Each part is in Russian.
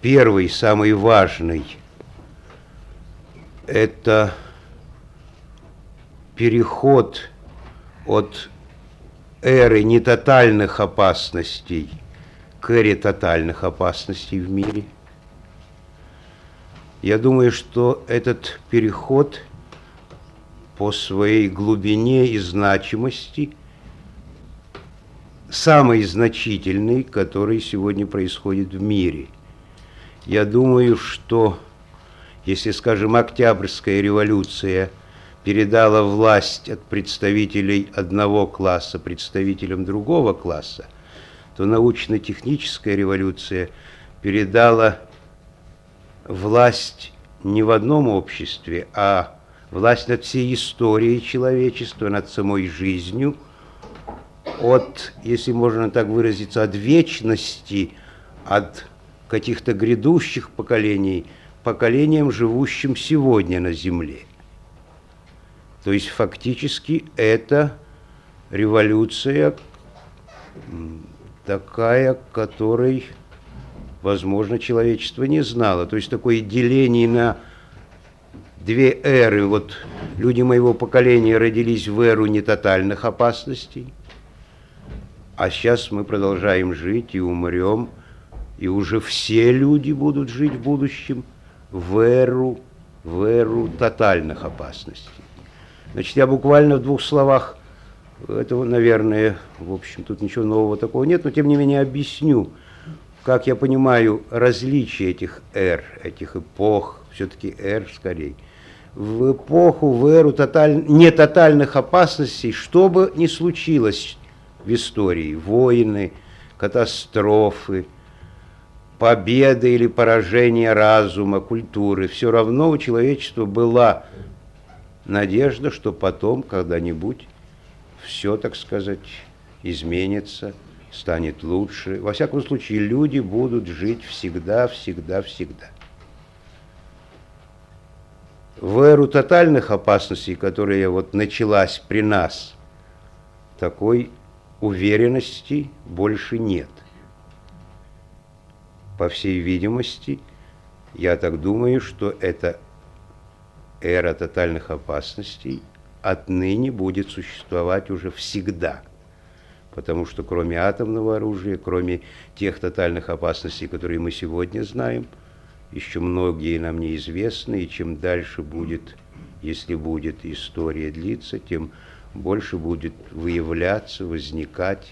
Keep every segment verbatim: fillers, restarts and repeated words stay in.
Первый, самый важный, это переход от эры нетотальных опасностей к эре тотальных опасностей в мире. Я думаю, что этот переход по своей глубине и значимости самый значительный, который сегодня происходит в мире. Я думаю, что если, скажем, Октябрьская революция передала власть от представителей одного класса представителям другого класса, то научно-техническая революция передала власть не в одном обществе, а власть над всей историей человечества, над самой жизнью, от, если можно так выразиться, от вечности, от каких-то грядущих поколений, поколениям, живущим сегодня на Земле. То есть фактически это революция такая, которой, возможно, человечество не знало. То есть такое деление на две эры. Вот люди моего поколения родились в эру нетотальных опасностей, а сейчас мы продолжаем жить и умрем, и уже все люди будут жить в будущем в эру, в эру тотальных опасностей. Значит, я буквально в двух словах, этого, наверное, в общем, тут ничего нового такого нет, но тем не менее объясню, как я понимаю различия этих эр, этих эпох, все-таки эр скорее. В эпоху, в эру тоталь... нетотальных опасностей, что бы ни случилось в истории, войны, катастрофы, победы или поражение разума, культуры, все равно у человечества была надежда, что потом когда-нибудь все, так сказать, изменится, станет лучше. Во всяком случае, люди будут жить всегда, всегда, всегда. В эру тотальных опасностей, которая вот началась при нас, такой уверенности больше нет. По всей видимости, я так думаю, что эта эра тотальных опасностей отныне будет существовать уже всегда. Потому что кроме атомного оружия, кроме тех тотальных опасностей, которые мы сегодня знаем, еще многие нам неизвестны, и чем дальше будет, если будет история длиться, тем больше будет выявляться, возникать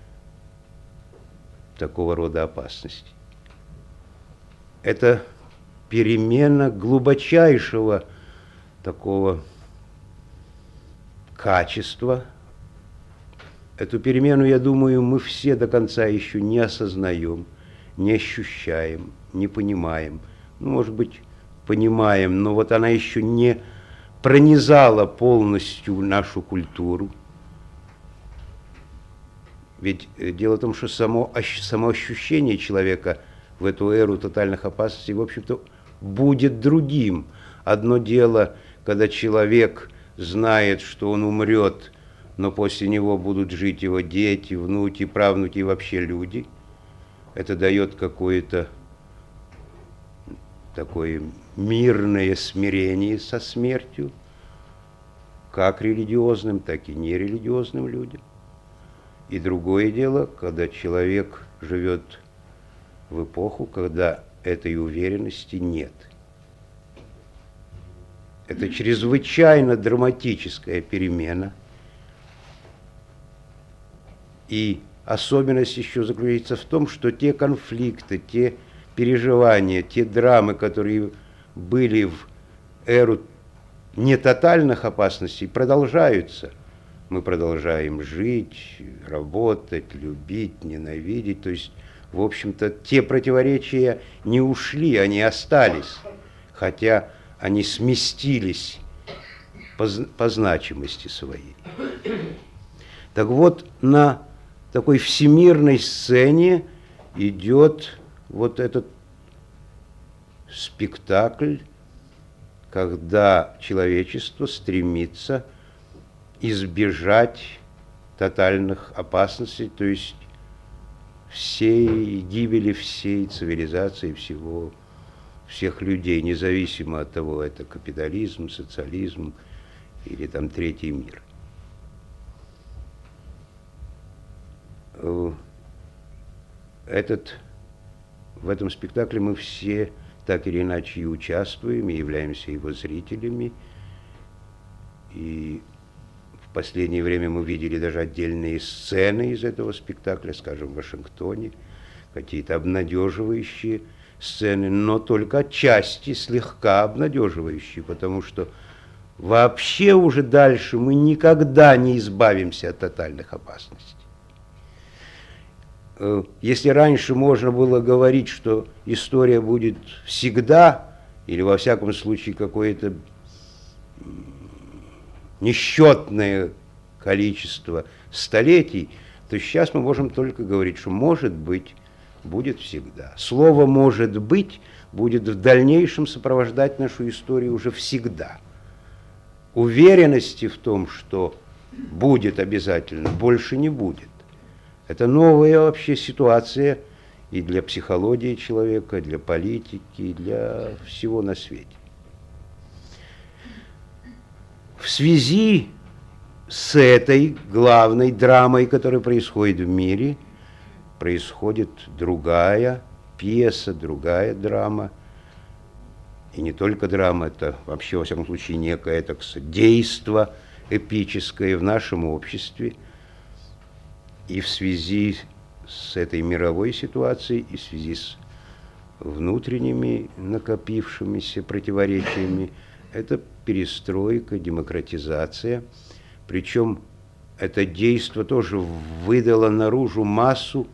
такого рода опасности. Это перемена глубочайшего такого качества. Эту перемену, я думаю, мы все до конца еще не осознаем, не ощущаем, не понимаем. Ну, может быть, понимаем, но вот она еще не пронизала полностью нашу культуру. Ведь дело в том, что само, само ощущение человека в эту эру тотальных опасностей, в общем-то, будет другим. Одно дело, когда человек знает, что он умрет, но после него будут жить его дети, внуки, правнуки и вообще люди. Это дает какое-то такое мирное смирение со смертью, как религиозным, так и нерелигиозным людям. И другое дело, когда человек живет в эпоху, когда этой уверенности нет. Это чрезвычайно драматическая перемена. И особенность еще заключается в том, что те конфликты, те переживания, те драмы, которые были в эру нетотальных опасностей, продолжаются. Мы продолжаем жить, работать, любить, ненавидеть. То есть, в общем-то, те противоречия не ушли, они остались, хотя они сместились по, по значимости своей. Так вот, на такой всемирной сцене идет вот этот спектакль, когда человечество стремится избежать тотальных опасностей, то есть всей гибели всей цивилизации, всего, всех людей, независимо от того, это капитализм, социализм или там третий мир. Этот, в этом спектакле мы все так или иначе и участвуем, и являемся его зрителями. И в последнее время мы видели даже отдельные сцены из этого спектакля, скажем, в Вашингтоне, какие-то обнадеживающие сцены, но только отчасти слегка обнадеживающие, потому что вообще уже дальше мы никогда не избавимся от тотальных опасностей. Если раньше можно было говорить, что история будет всегда, или во всяком случае какое-то несчетное количество столетий, то сейчас мы можем только говорить, что может быть, будет всегда. Слово «может быть» будет в дальнейшем сопровождать нашу историю уже всегда. Уверенности в том, что будет обязательно, больше не будет. Это новая вообще ситуация и для психологии человека, для политики, и для всего на свете. В связи с этой главной драмой, которая происходит в мире, происходит другая пьеса, другая драма. И не только драма, это вообще, во всяком случае, некое, так сказать, действо эпическое в нашем обществе. И в связи с этой мировой ситуацией, и в связи с внутренними накопившимися противоречиями, это перестройка, демократизация. Причем это действо тоже выдало наружу массу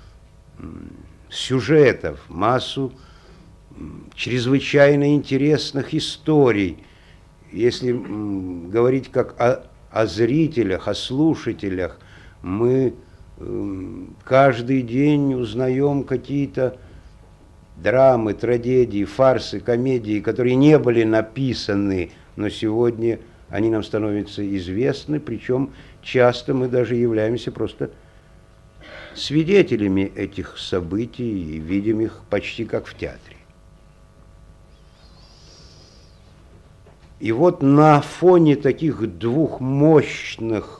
сюжетов, массу чрезвычайно интересных историй. Если говорить как о, о зрителях, о слушателях, мы каждый день узнаем какие-то драмы, трагедии, фарсы, комедии, которые не были написаны, но сегодня они нам становятся известны, причем часто мы даже являемся просто свидетелями этих событий и видим их почти как в театре. И вот на фоне таких двух мощных,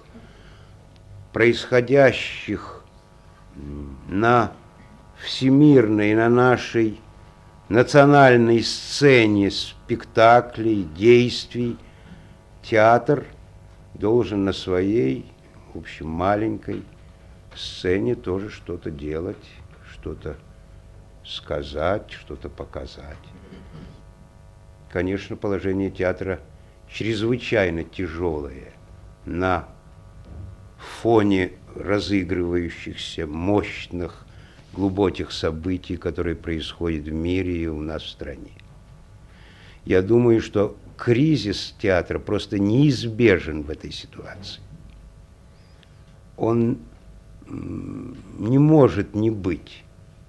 происходящих на всемирной, на нашей национальной сцене спектаклей, действий, театр должен на своей, в общем, маленькой сцене тоже что-то делать, что-то сказать, что-то показать. Конечно, положение театра чрезвычайно тяжелое на фоне разыгрывающихся мощных, глубоких событий, которые происходят в мире и у нас в стране. Я думаю, что кризис театра просто неизбежен в этой ситуации. Он не может не быть.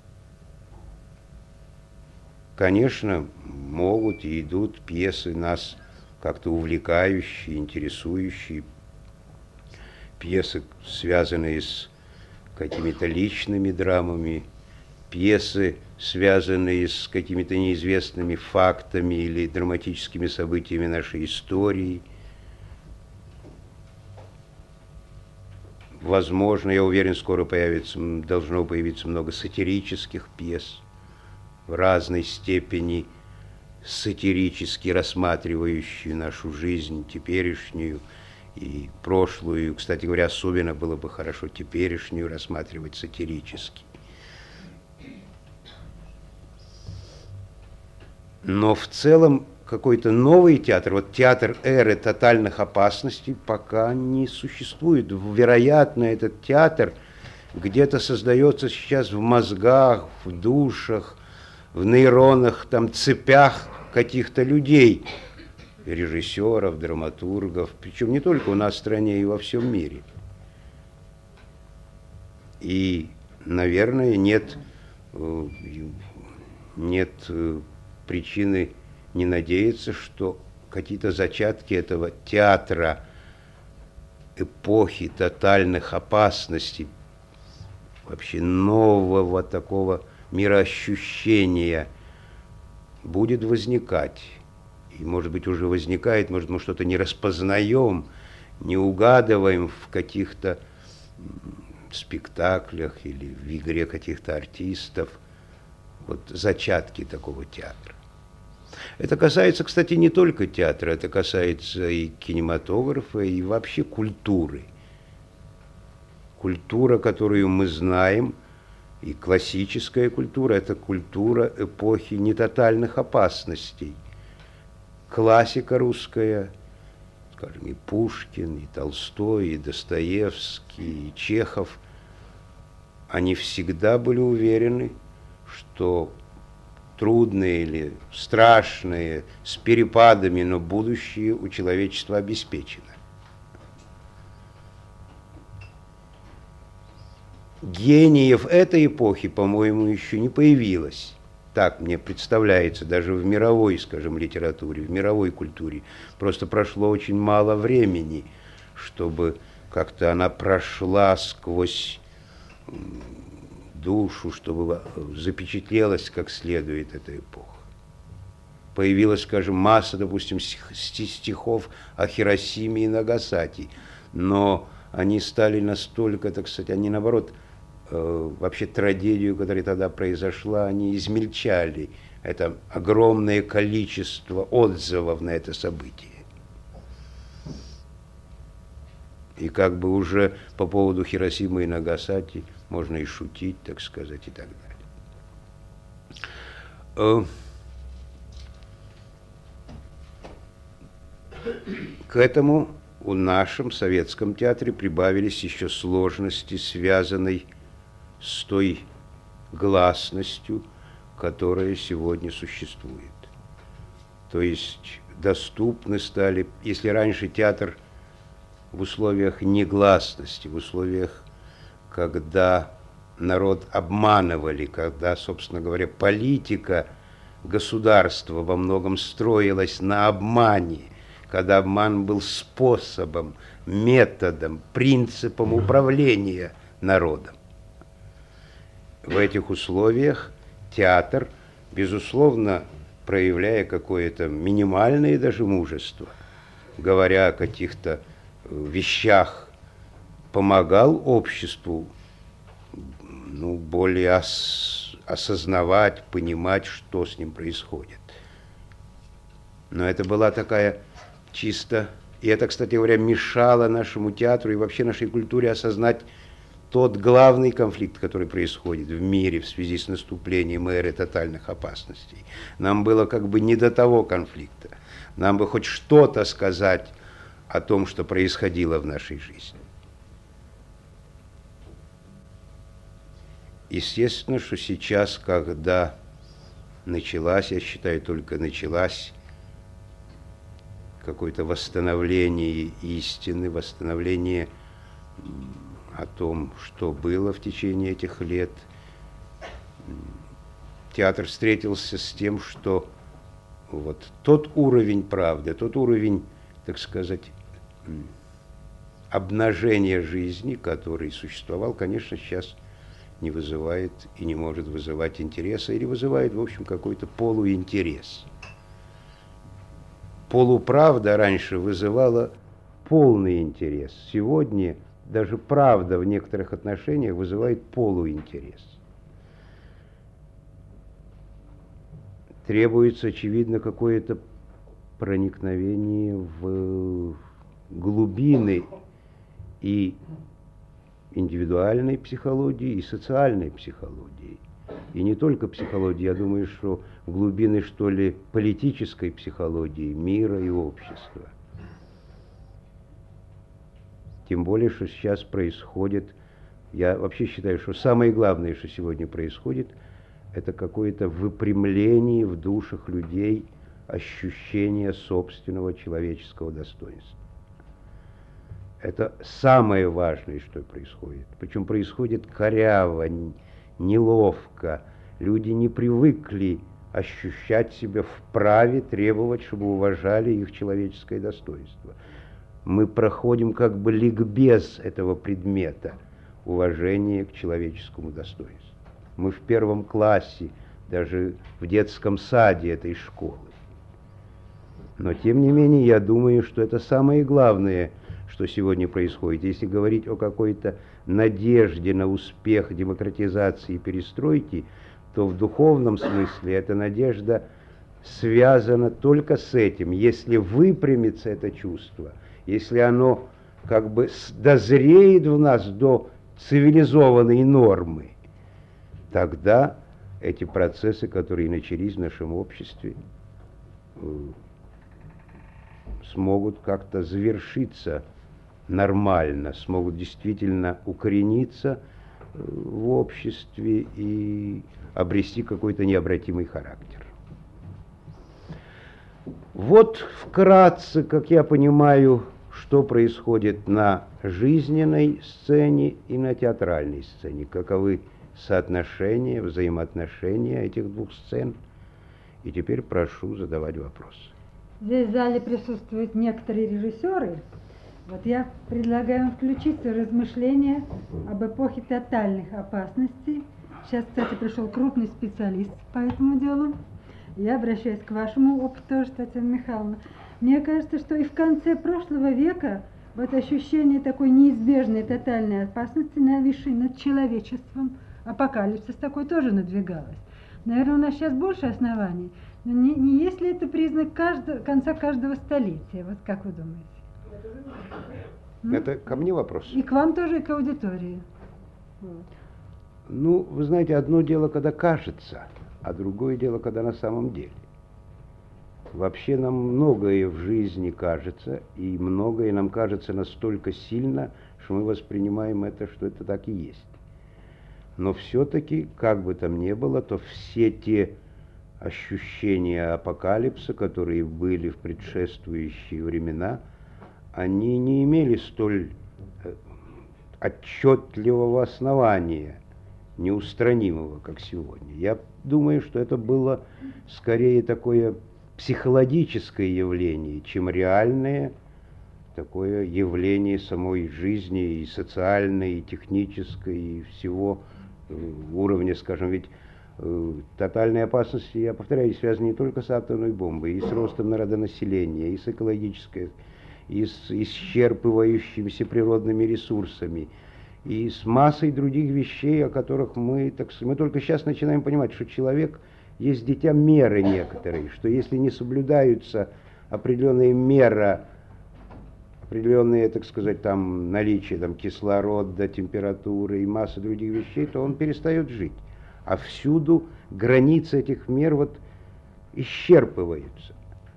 Конечно, могут и идут пьесы нас как-то увлекающие, интересующие, пьесы, связанные с какими-то личными драмами, пьесы, связанные с какими-то неизвестными фактами или драматическими событиями нашей истории. Возможно, я уверен, скоро появится, должно появиться много сатирических пьес в разной степени, сатирически рассматривающие нашу жизнь теперешнюю и прошлую. Кстати говоря, особенно было бы хорошо теперешнюю рассматривать сатирически. Но в целом какой-то новый театр, вот театр эры тотальных опасностей пока не существует. Вероятно, этот театр где-то создается сейчас в мозгах, в душах, в нейронах, там, цепях каких-то людей, режиссеров, драматургов, причем не только у нас в стране, и во всем мире. И, наверное, нет, нет причины не надеяться, что какие-то зачатки этого театра эпохи тотальных опасностей, вообще нового такого мироощущения будет возникать. И, может быть, уже возникает, может, мы что-то не распознаем, не угадываем в каких-то спектаклях или в игре каких-то артистов, вот зачатки такого театра. Это касается, кстати, не только театра, это касается и кинематографа, и вообще культуры. Культура, которую мы знаем, и классическая культура, это культура эпохи нетотальных опасностей. Классика русская, скажем, и Пушкин, и Толстой, и Достоевский, и Чехов, они всегда были уверены, что трудные или страшные, с перепадами, но будущее у человечества обеспечено. Гениев этой эпохи, по-моему, еще не появилось. Так мне представляется, даже в мировой, скажем, литературе, в мировой культуре. Просто прошло очень мало времени, чтобы как-то она прошла сквозь душу, чтобы запечатлелась как следует эта эпоха. Появилась, скажем, масса, допустим, стихов о Хиросиме и Нагасаки, но они стали настолько, так сказать, они наоборот, вообще трагедию, которая тогда произошла, они измельчали. Это огромное количество отзывов на это событие. И как бы уже по поводу Хиросимы и Нагасаки можно и шутить, так сказать, и так далее. К этому в нашем советском театре прибавились еще сложности, связанные с той гласностью, которая сегодня существует. То есть доступны стали, если раньше театр в условиях негласности, в условиях, когда народ обманывали, когда, собственно говоря, политика государства во многом строилась на обмане, когда обман был способом, методом, принципом управления народом. В этих условиях театр, безусловно, проявляя какое-то минимальное даже мужество, говоря о каких-то вещах, помогал обществу ну, более ос- осознавать, понимать, что с ним происходит. Но это была такая чисто... И это, кстати говоря, мешало нашему театру и вообще нашей культуре осознать тот главный конфликт, который происходит в мире в связи с наступлением эры тотальных опасностей. Нам было как бы не до того конфликта. Нам бы хоть что-то сказать о том, что происходило в нашей жизни. Естественно, что сейчас, когда началась, я считаю, только началась какое-то восстановление истины, восстановление о том, что было в течение этих лет. Театр встретился с тем, что вот тот уровень правды, тот уровень, так сказать, обнажения жизни, который существовал, конечно, сейчас не вызывает и не может вызывать интереса, или вызывает, в общем, какой-то полуинтерес. Полуправда раньше вызывала полный интерес. Сегодня даже правда в некоторых отношениях вызывает полуинтерес. Требуется, очевидно, какое-то проникновение в глубины и индивидуальной психологии, и социальной психологии. И не только психологии, я думаю, что в глубины, что ли, политической психологии мира и общества. Тем более, что сейчас происходит, я вообще считаю, что самое главное, что сегодня происходит, это какое-то выпрямление в душах людей ощущения собственного человеческого достоинства. Это самое важное, что происходит. Причем происходит коряво, неловко. Люди не привыкли ощущать себя вправе требовать, чтобы уважали их человеческое достоинство. Мы проходим как бы ликбез этого предмета. уважение к человеческому достоинству. Мы в первом классе, даже в детском саде этой школы. Но, тем не менее, я думаю, что это самое главное, что сегодня происходит. Если говорить о какой-то надежде на успех демократизации и перестройки, то в духовном смысле эта надежда связана только с этим. Если выпрямится это чувство, если оно как бы дозреет в нас до цивилизованной нормы, тогда эти процессы, которые начались в нашем обществе, смогут как-то завершиться нормально, смогут действительно укорениться в обществе и обрести какой-то необратимый характер. Вот вкратце, как я понимаю, что происходит на жизненной сцене и на театральной сцене, каковы соотношения, взаимоотношения этих двух сцен. И теперь прошу задавать вопросы. Здесь в зале присутствуют некоторые режиссеры. Вот я предлагаю включить размышления об эпохе тотальных опасностей. Сейчас, кстати, пришел крупный специалист по этому делу. Я обращаюсь к вашему опыту тоже, Татьяна Михайловна. Мне кажется, что и в конце прошлого века вот ощущение такой неизбежной тотальной опасности, нависшей над человечеством, апокалипсис такой тоже надвигалась. Наверное, у нас сейчас больше оснований. Но не, не есть ли это признак каждого, конца каждого столетия? Вот как вы думаете? Это ко мне вопрос? И к вам тоже, и к аудитории. Вот. Ну, вы знаете, одно дело, когда кажется, а другое дело, когда на самом деле. Вообще нам многое в жизни кажется, и многое нам кажется настолько сильно, что мы воспринимаем это, что это так и есть. Но все-таки, как бы там ни было, то все те ощущения апокалипса, которые были в предшествующие времена, они не имели столь отчетливого основания, неустранимого, как сегодня. Я думаю, что это было скорее такое психологическое явление, чем реальное такое явление самой жизни, и социальной, и технической, и всего уровня, скажем, ведь э, тотальные опасности, я повторяю, связаны не только с атомной бомбой, и с ростом народонаселения, и с экологической, и с исчерпывающимися природными ресурсами, и с массой других вещей, о которых мы, так сказать, мы только сейчас начинаем понимать, что человек есть дитя меры некоторые, что если не соблюдаются определенные меры, определенные, так сказать, там наличие там, кислорода, температуры и массы других вещей, то он перестает жить. А всюду границы этих мер вот исчерпываются.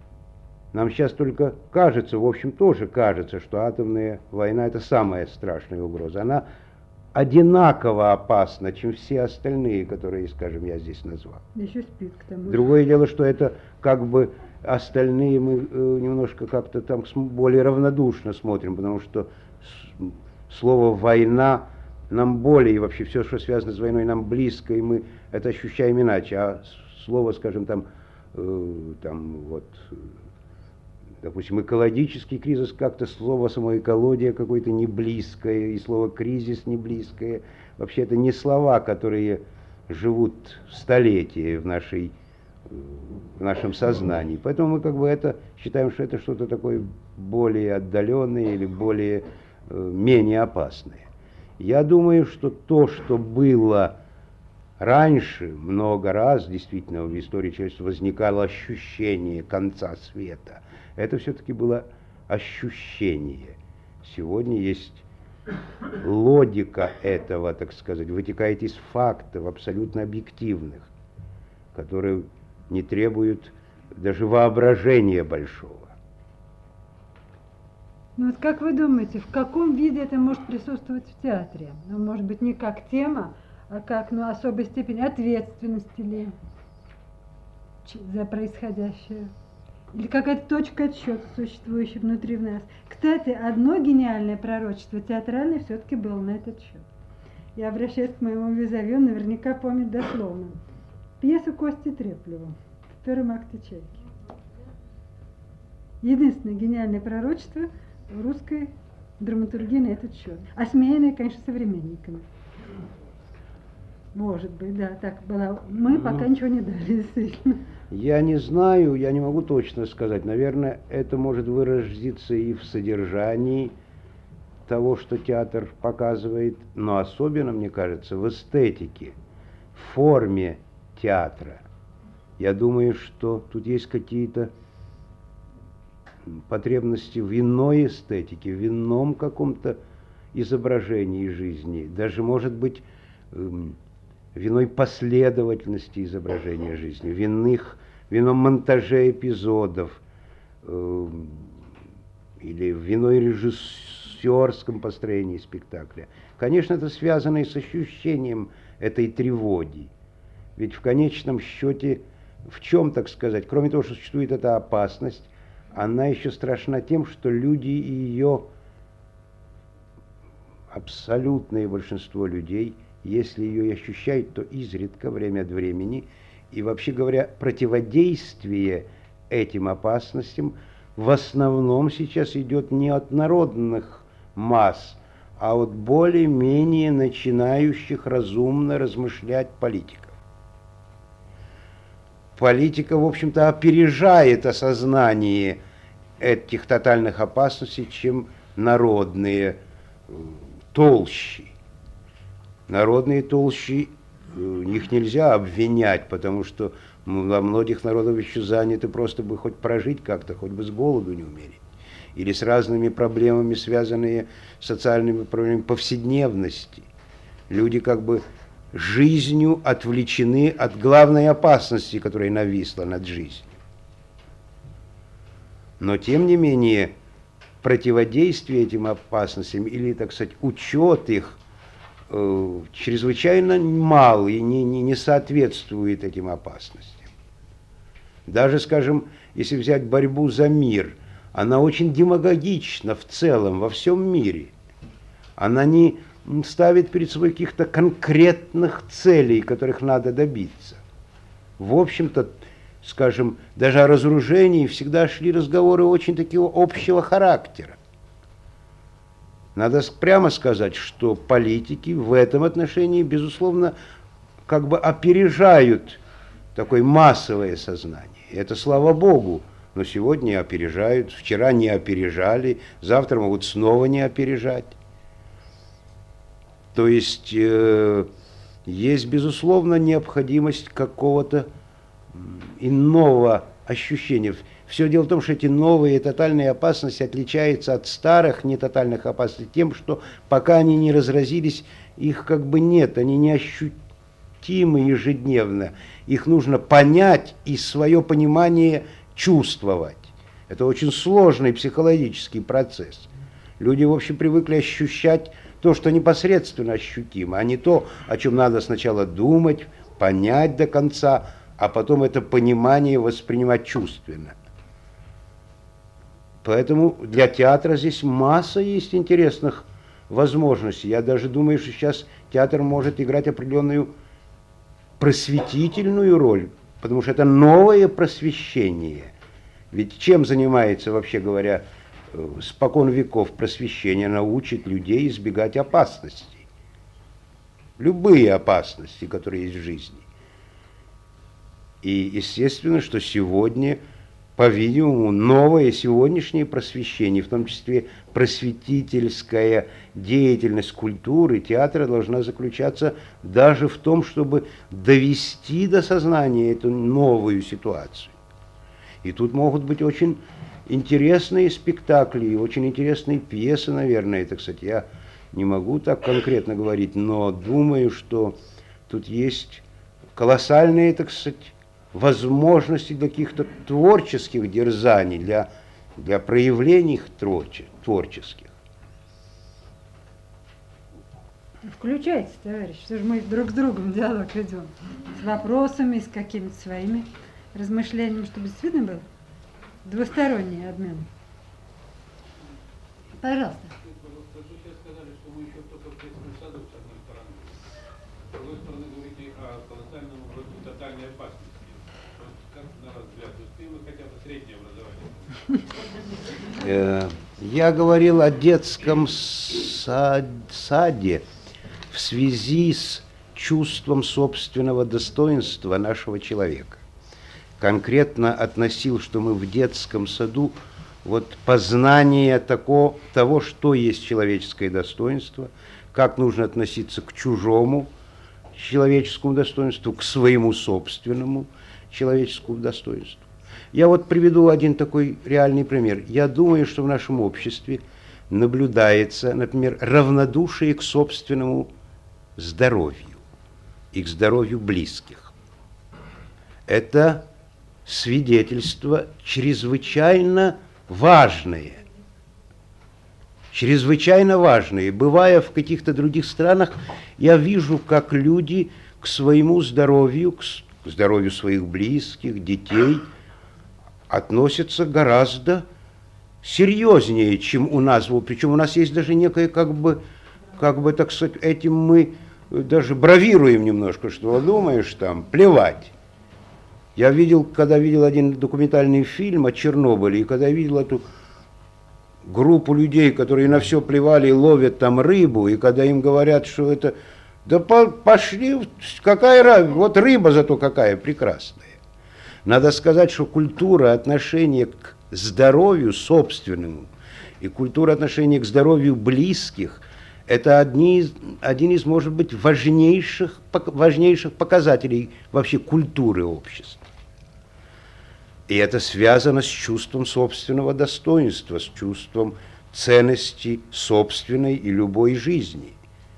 Нам сейчас только кажется, в общем, тоже кажется, что атомная война – это самая страшная угроза. Она одинаково опасна, чем все остальные, которые, скажем, я здесь назвал. Еще спит к тому же. Другое дело, что это как бы остальные мы э, немножко как-то там более равнодушно смотрим, потому что слово «война» нам более, и вообще все, что связано с войной, нам близко, и мы это ощущаем иначе. А слово, скажем, там, э, там вот, допустим, экологический кризис, как-то слово само экология какое-то не близкое, и слово кризис не близкое. Вообще это не слова, которые живут столетия в нашей в нашем сознании. Поэтому мы как бы это считаем, что это что-то такое более отдаленное или более э, менее опасное. Я думаю, что то, что было раньше, много раз, действительно, в истории человечества возникало ощущение конца света. Это все-таки было ощущение. Сегодня есть логика этого, так сказать, вытекает из фактов абсолютно объективных, которые не требуют даже воображения большого. Ну вот как вы думаете, в каком виде это может присутствовать в театре? Ну, может быть, не как тема, а как, ну, особой степени ответственности ли за происходящее? Или какая-то точка отсчета, существующая внутри в нас? Кстати, одно гениальное пророчество театральное все-таки было на этот счет. Я обращаюсь к моему визави, он наверняка помнит дословно. Пьесу Кости Треплева в первом акте «Чайки». Единственное гениальное пророчество в русской драматургия на этот счет. Осмеянная, конечно, современниками. Может быть, да, так было. Мы пока ну, ничего не дали, действительно. Я не знаю, я не могу точно сказать. Наверное, это может выразиться и в содержании того, что театр показывает, но особенно, мне кажется, в эстетике, в форме театра. Я думаю, что тут есть какие-то потребности в иной эстетике, в ином каком-то изображении жизни. Даже, может быть, в иной последовательности изображения жизни, в, иных, в ином монтаже эпизодов, э, или в иной режиссерском построении спектакля. Конечно, это связано и с ощущением этой тревоги. Ведь в конечном счете, в чем, так сказать, кроме того, что существует эта опасность, она еще страшна тем, что люди и ее, абсолютное большинство людей, если ее и ощущают, то изредка, время от времени. И, вообще говоря, противодействие этим опасностям в основном сейчас идет не от народных масс, а от более-менее начинающих разумно размышлять политиков. Политика, в общем-то, опережает осознание этих тотальных опасностей, чем народные толщи. Народные толщи, их нельзя обвинять, потому что во многих народах еще заняты просто бы хоть прожить как-то, хоть бы с голоду не умереть. Или с разными проблемами, связанными с социальными проблемами повседневности. Люди как бы жизнью отвлечены от главной опасности, которая нависла над жизнью. Но тем не менее, противодействие этим опасностям, или, так сказать, учет их, э, чрезвычайно мал и не, не, не соответствует этим опасностям. Даже, скажем, если взять борьбу за мир, она очень демагогична в целом, во всем мире. Она не ставит перед собой каких-то конкретных целей, которых надо добиться. В общем-то, скажем, даже о разоружении всегда шли разговоры очень такого общего характера. Надо прямо сказать, что политики в этом отношении, безусловно, как бы опережают такое массовое сознание. Это слава Богу, но сегодня опережают, вчера не опережали, завтра могут снова не опережать. То есть э, есть, безусловно, необходимость какого-то иного ощущения. Все дело в том, что эти новые тотальные опасности отличаются от старых нетотальных опасностей тем, что пока они не разразились, их как бы нет, они неощутимы ежедневно. Их нужно понять и свое понимание чувствовать. Это очень сложный психологический процесс. Люди, в общем, привыкли ощущать то, что непосредственно ощутимо, а не то, о чем надо сначала думать, понять до конца, а потом это понимание воспринимать чувственно. Поэтому для театра здесь масса есть интересных возможностей. Я даже думаю, что сейчас театр может играть определенную просветительную роль, потому что это новое просвещение. Ведь чем занимается, вообще говоря, спокон веков просвещение? Научит людей избегать опасностей. Любые опасности, которые есть в жизни. И естественно, что сегодня, по-видимому, новое сегодняшнее просвещение, в том числе просветительская деятельность культуры, театра, должна заключаться даже в том, чтобы довести до сознания эту новую ситуацию. И тут могут быть очень интересные спектакли, и очень интересные пьесы, наверное. Это, кстати, я не могу так конкретно говорить, но думаю, что тут есть колоссальные, так сказать, возможности для каких-то творческих дерзаний, для, для проявлений их творческих. Включайте, товарищ, все же мы друг с другом диалог ведем. С вопросами, с какими-то своими размышлениями, чтобы действительно был двусторонний обмен. Пожалуйста. Вы сейчас сказали, что мы еще только в детском саду, с одной стороны. С другой стороны, говорите о колоссальном угрозе тотальной опасности. Вот как на ваш взгляд, успел вы хотя бы среднее образование? Э, Я говорил о детском сад- саде в связи с чувством собственного достоинства нашего человека. Конкретно относил, что мы в детском саду вот познание тако, того, что есть человеческое достоинство, как нужно относиться к чужому человеческому достоинству, к своему собственному человеческому достоинству. Я вот приведу один такой реальный пример. Я думаю, что в нашем обществе наблюдается, например, равнодушие к собственному здоровью и к здоровью близких. Это свидетельство чрезвычайно важное. Чрезвычайно важное. Бывая в каких-то других странах, я вижу, как люди к своему здоровью, к здоровью своих близких, детей, относятся гораздо серьезнее, чем у нас. Причем у нас есть даже некое, как бы, как бы, так сказать, этим мы даже бравируем немножко, что думаешь там, плевать. Я видел, когда видел один документальный фильм о Чернобыле, и когда видел эту группу людей, которые на все плевали и ловят там рыбу, и когда им говорят, что это, да пошли, какая разница, вот рыба зато какая прекрасная. Надо сказать, что культура отношения к здоровью собственному и культура отношения к здоровью близких – это одни из, один из, может быть, важнейших, важнейших показателей вообще культуры общества. И это связано с чувством собственного достоинства, с чувством ценности собственной и любой жизни.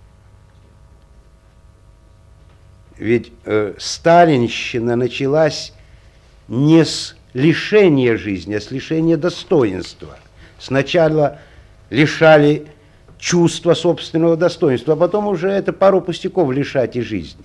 Ведь э, сталинщина началась не с лишения жизни, а с лишения достоинства. Сначала лишали чувства собственного достоинства, а потом уже это пару пустяков лишать и жизни.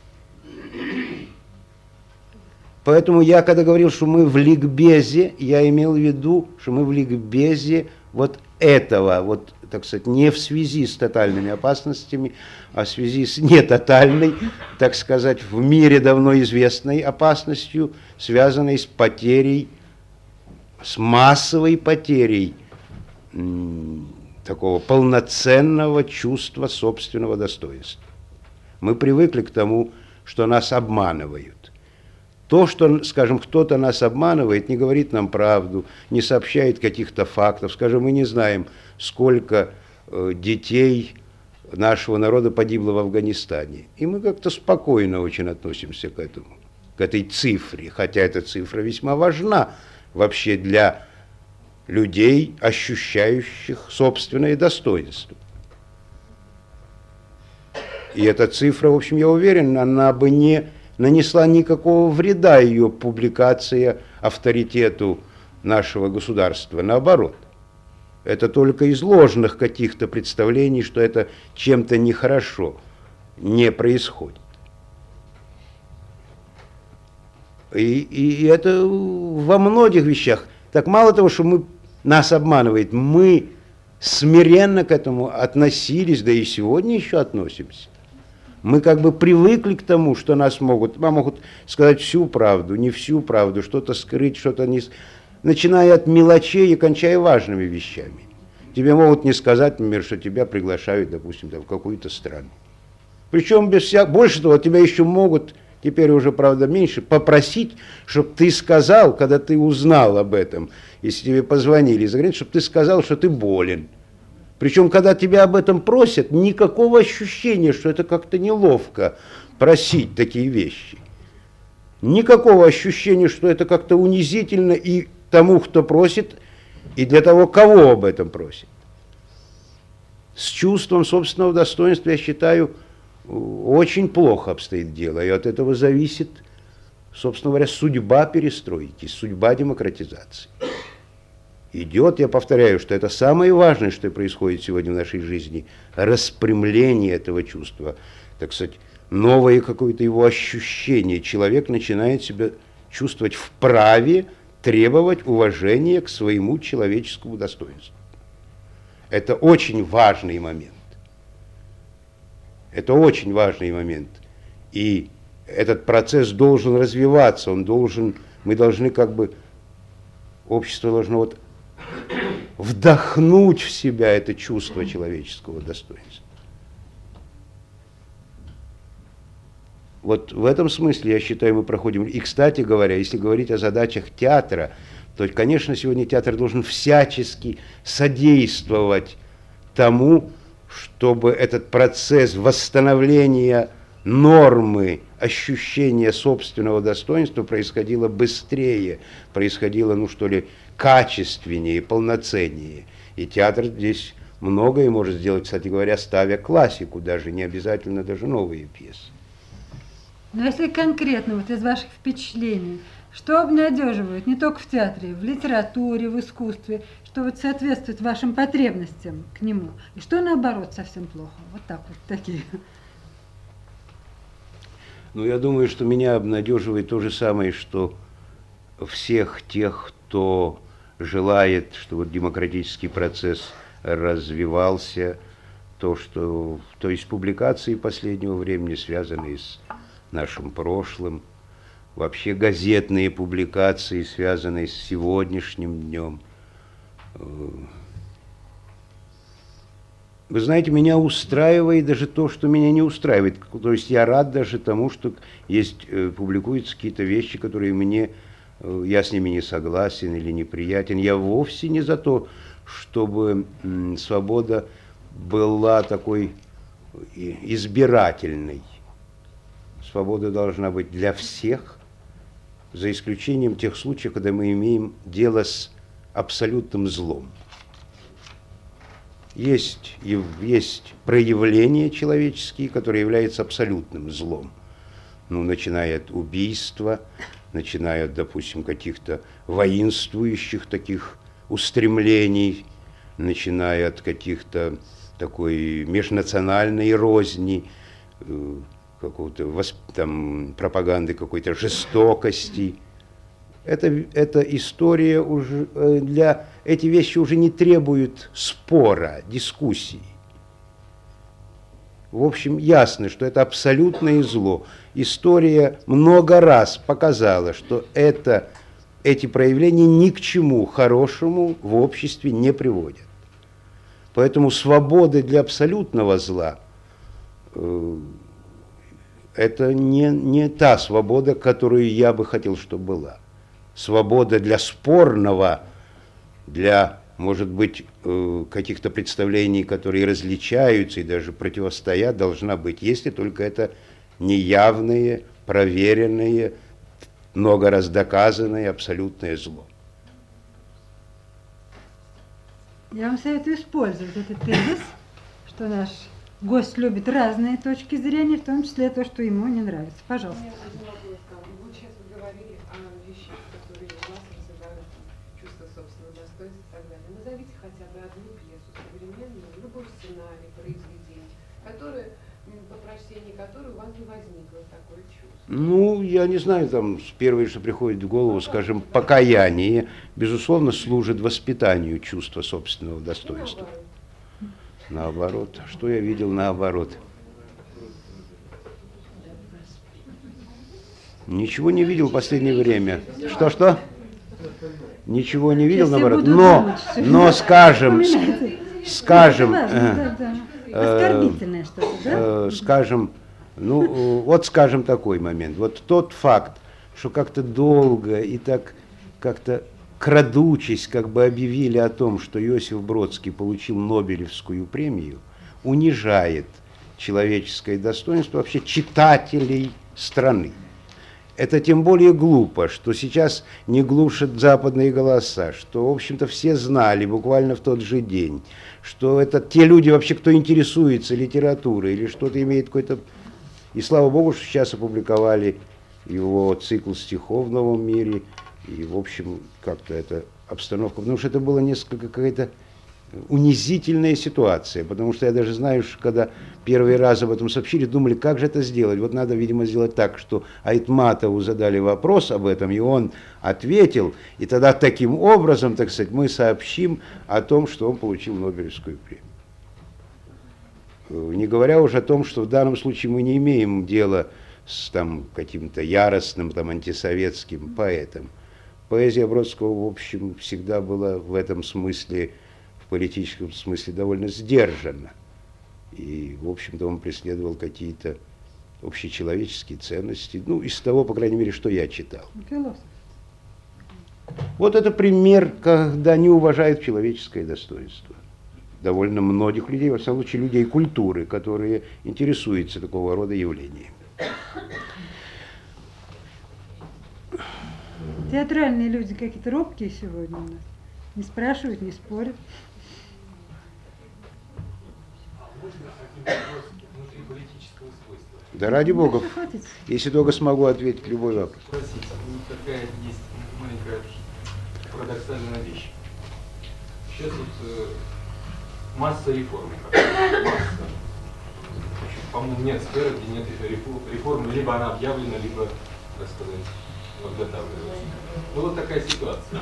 Поэтому я, когда говорил, что мы в ликбезе, я имел в виду, что мы в ликбезе вот этого, вот, так сказать, не в связи с тотальными опасностями, а в связи с нетотальной, так сказать, в мире давно известной опасностью, связанной с потерей, с массовой потерей м, такого полноценного чувства собственного достоинства. Мы привыкли к тому, что нас обманывают. То, что, скажем, кто-то нас обманывает, не говорит нам правду, не сообщает каких-то фактов. Скажем, мы не знаем, сколько э, детей нашего народа погибло в Афганистане. И мы как-то спокойно очень относимся к этому, к этой цифре. Хотя эта цифра весьма важна вообще для людей, ощущающих собственное достоинство. И эта цифра, в общем, я уверен, она бы не нанесла никакого вреда ее публикация авторитету нашего государства. Наоборот, это только из ложных каких-то представлений, что это чем-то нехорошо, не происходит. И, и это во многих вещах. Так мало того, что мы, нас обманывает, мы смиренно к этому относились, да и сегодня еще относимся. Мы как бы привыкли к тому, что нас могут, нам могут сказать всю правду, не всю правду, что-то скрыть, что-то не... Начиная от мелочей и кончая важными вещами. Тебе могут не сказать, например, что тебя приглашают, допустим, в какую-то страну. Причем без вся... больше того, тебя еще могут, теперь уже, правда, меньше, попросить, чтобы ты сказал, когда ты узнал об этом, если тебе позвонили, заграничные, чтобы ты сказал, что ты болен. Причем, когда тебя об этом просят, никакого ощущения, что это как-то неловко просить такие вещи. Никакого ощущения, что это как-то унизительно и тому, кто просит, и для того, кого об этом просит. С чувством собственного достоинства, я считаю, очень плохо обстоит дело. И от этого зависит, собственно говоря, судьба перестройки, судьба демократизации. Идет, я повторяю, что это самое важное, что происходит сегодня в нашей жизни, распрямление этого чувства, так сказать, новое какое-то его ощущение. Человек начинает себя чувствовать вправе требовать уважения к своему человеческому достоинству. Это очень важный момент. Это очень важный момент. И этот процесс должен развиваться, он должен Мы должны как бы, общество должно вот вдохнуть в себя это чувство человеческого достоинства. Вот в этом смысле, я считаю, мы проходим. И, кстати говоря, если говорить о задачах театра, то, конечно, сегодня театр должен всячески содействовать тому, чтобы этот процесс восстановления нормы ощущения собственного достоинства происходило быстрее, происходило, ну что ли, качественнее, полноценнее. И театр здесь многое может сделать, кстати говоря, ставя классику, даже не обязательно даже новые пьесы. Но если конкретно, вот из ваших впечатлений, что обнадеживает не только в театре, в литературе, в искусстве, что вот соответствует вашим потребностям к нему, и что наоборот совсем плохо? Вот так вот, такие. Ну, я думаю, что меня обнадеживает то же самое, что всех тех, кто желает, чтобы демократический процесс развивался, то, что, то есть публикации последнего времени, связанные с нашим прошлым, вообще газетные публикации, связанные с сегодняшним днем. Вы знаете, меня устраивает даже то, что меня не устраивает. То есть я рад даже тому, что есть, публикуются какие-то вещи, которые мне, я с ними не согласен или неприятен. Я вовсе не за то, чтобы свобода была такой избирательной. Свобода должна быть для всех, за исключением тех случаев, когда мы имеем дело с абсолютным злом. Есть, есть проявления человеческие, которые являются абсолютным злом. Ну, начиная от убийства, начиная от, допустим, каких-то воинствующих таких устремлений, начиная от каких-то такой межнациональной розни, какого-то там, пропаганды какой-то жестокости. Это, эта история уже для... Эти вещи уже не требуют спора, дискуссий. В общем, ясно, что это абсолютное зло. История много раз показала, что это, эти проявления ни к чему хорошему в обществе не приводят. Поэтому свобода для абсолютного зла э, это не, не та свобода, которую я бы хотел, чтобы была. Свобода для спорного, для, может быть, каких-то представлений, которые различаются и даже противостоят, должна быть, если только это неявное, проверенное, много раз доказанное абсолютное зло. Я вам советую использовать этот тезис, что наш гость любит разные точки зрения, в том числе то, что ему не нравится. Пожалуйста. Вы сейчас говорили о вещах, которые у вас развивают чувство собственного достоинства и так далее. Назовите хотя бы одну пьесу современную, любой сценарий, произведение, которое, по прочтении которой у вас не возникло такое чувство. Ну, я не знаю, там первое, что приходит в голову, скажем, покаяние, безусловно, служит воспитанию чувства собственного достоинства. Наоборот. Что я видел наоборот? Ничего не видел в последнее время. Что-что? Ничего не видел наоборот. Но, но скажем, скажем, оскорбительное что-то, да? Скажем, ну, вот скажем такой момент. Вот тот факт, что как-то долго и так как-то крадучись, как бы объявили о том, что Иосиф Бродский получил Нобелевскую премию, унижает человеческое достоинство вообще читателей страны. Это тем более глупо, что сейчас не глушат западные голоса, что, в общем-то, все знали буквально в тот же день, что это те люди вообще, кто интересуется литературой или что-то имеет какой-то... И слава богу, что сейчас опубликовали его цикл стихов в «Новом мире», и, в общем, как-то эта обстановка, потому что это была несколько какая-то унизительная ситуация, потому что я даже знаю, что когда первый раз об этом сообщили, думали, как же это сделать. Вот надо, видимо, сделать так, что Айтматову задали вопрос об этом, и он ответил, и тогда таким образом, так сказать, мы сообщим о том, что он получил Нобелевскую премию. Не говоря уже о том, что в данном случае мы не имеем дела с там каким-то яростным там антисоветским поэтом. Поэзия Бродского, в общем, всегда была в этом смысле, в политическом смысле, довольно сдержана. И, в общем-то, он преследовал какие-то общечеловеческие ценности. Ну, из того, по крайней мере, что я читал. Философ. Вот это пример, когда не уважают человеческое достоинство. Довольно многих людей, во всяком случае, людей культуры, которые интересуются такого рода явлениями. Театральные люди какие-то робкие сегодня у нас. Не спрашивают, не спорят. Внутриполитического свойства. Да ради бога, Ну, хватит. если только смогу ответить любой вопрос. Спросить, ну, такая есть маленькая парадоксальная вещь. Сейчас вот э, масса реформ. Масса. По-моему, нет сферы, где нет реформы. Либо она объявлена, либо, так сказать, подготавливается. Ну вот такая ситуация.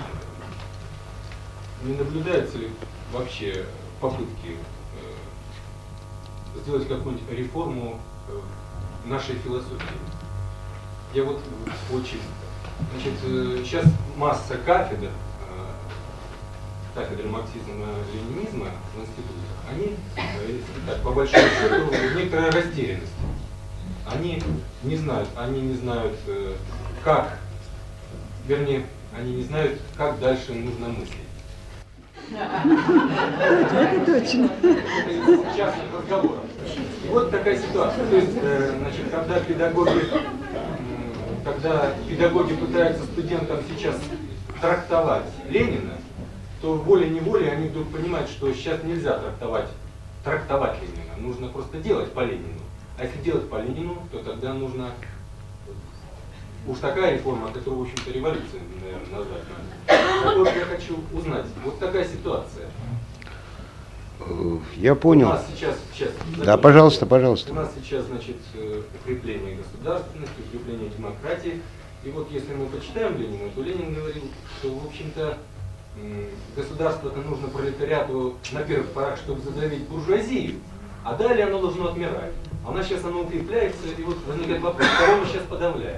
Не наблюдаются ли вообще попытки э, сделать какую-нибудь реформу э, нашей философии? Я вот очень... Значит, э, сейчас масса кафедр, э, кафедры марксизма-ленинизма в институтах, они, э, так, по большому счету, в некоторой растерянности. Они не знают, они не знают, э, как, вернее, они не знают, как дальше нужно мыслить. Это точно. Из частных разговоров. И вот такая ситуация. То есть, э, значит, когда педагоги, э, когда педагоги пытаются студентам сейчас трактовать Ленина, то волей-неволей они вдруг понимают, что сейчас нельзя трактовать, трактовать Ленина. Нужно просто делать по Ленину. А если делать по Ленину, то тогда нужно уж такая реформа, которую, в общем-то, революцией, наверное, назвать надо. Так вот, я хочу узнать, вот такая ситуация. Я понял. У нас сейчас, сейчас, Да, пожалуйста, пожалуйста. У нас сейчас, значит, укрепление государственности, укрепление демократии. И вот если мы почитаем Ленина, то Ленин говорил, что, в общем-то, государство-то нужно пролетариату на первых порах, чтобы задавить буржуазию, а далее оно должно отмирать. А у нас сейчас оно укрепляется, и вот возникает вопрос, кого мы сейчас подавляем?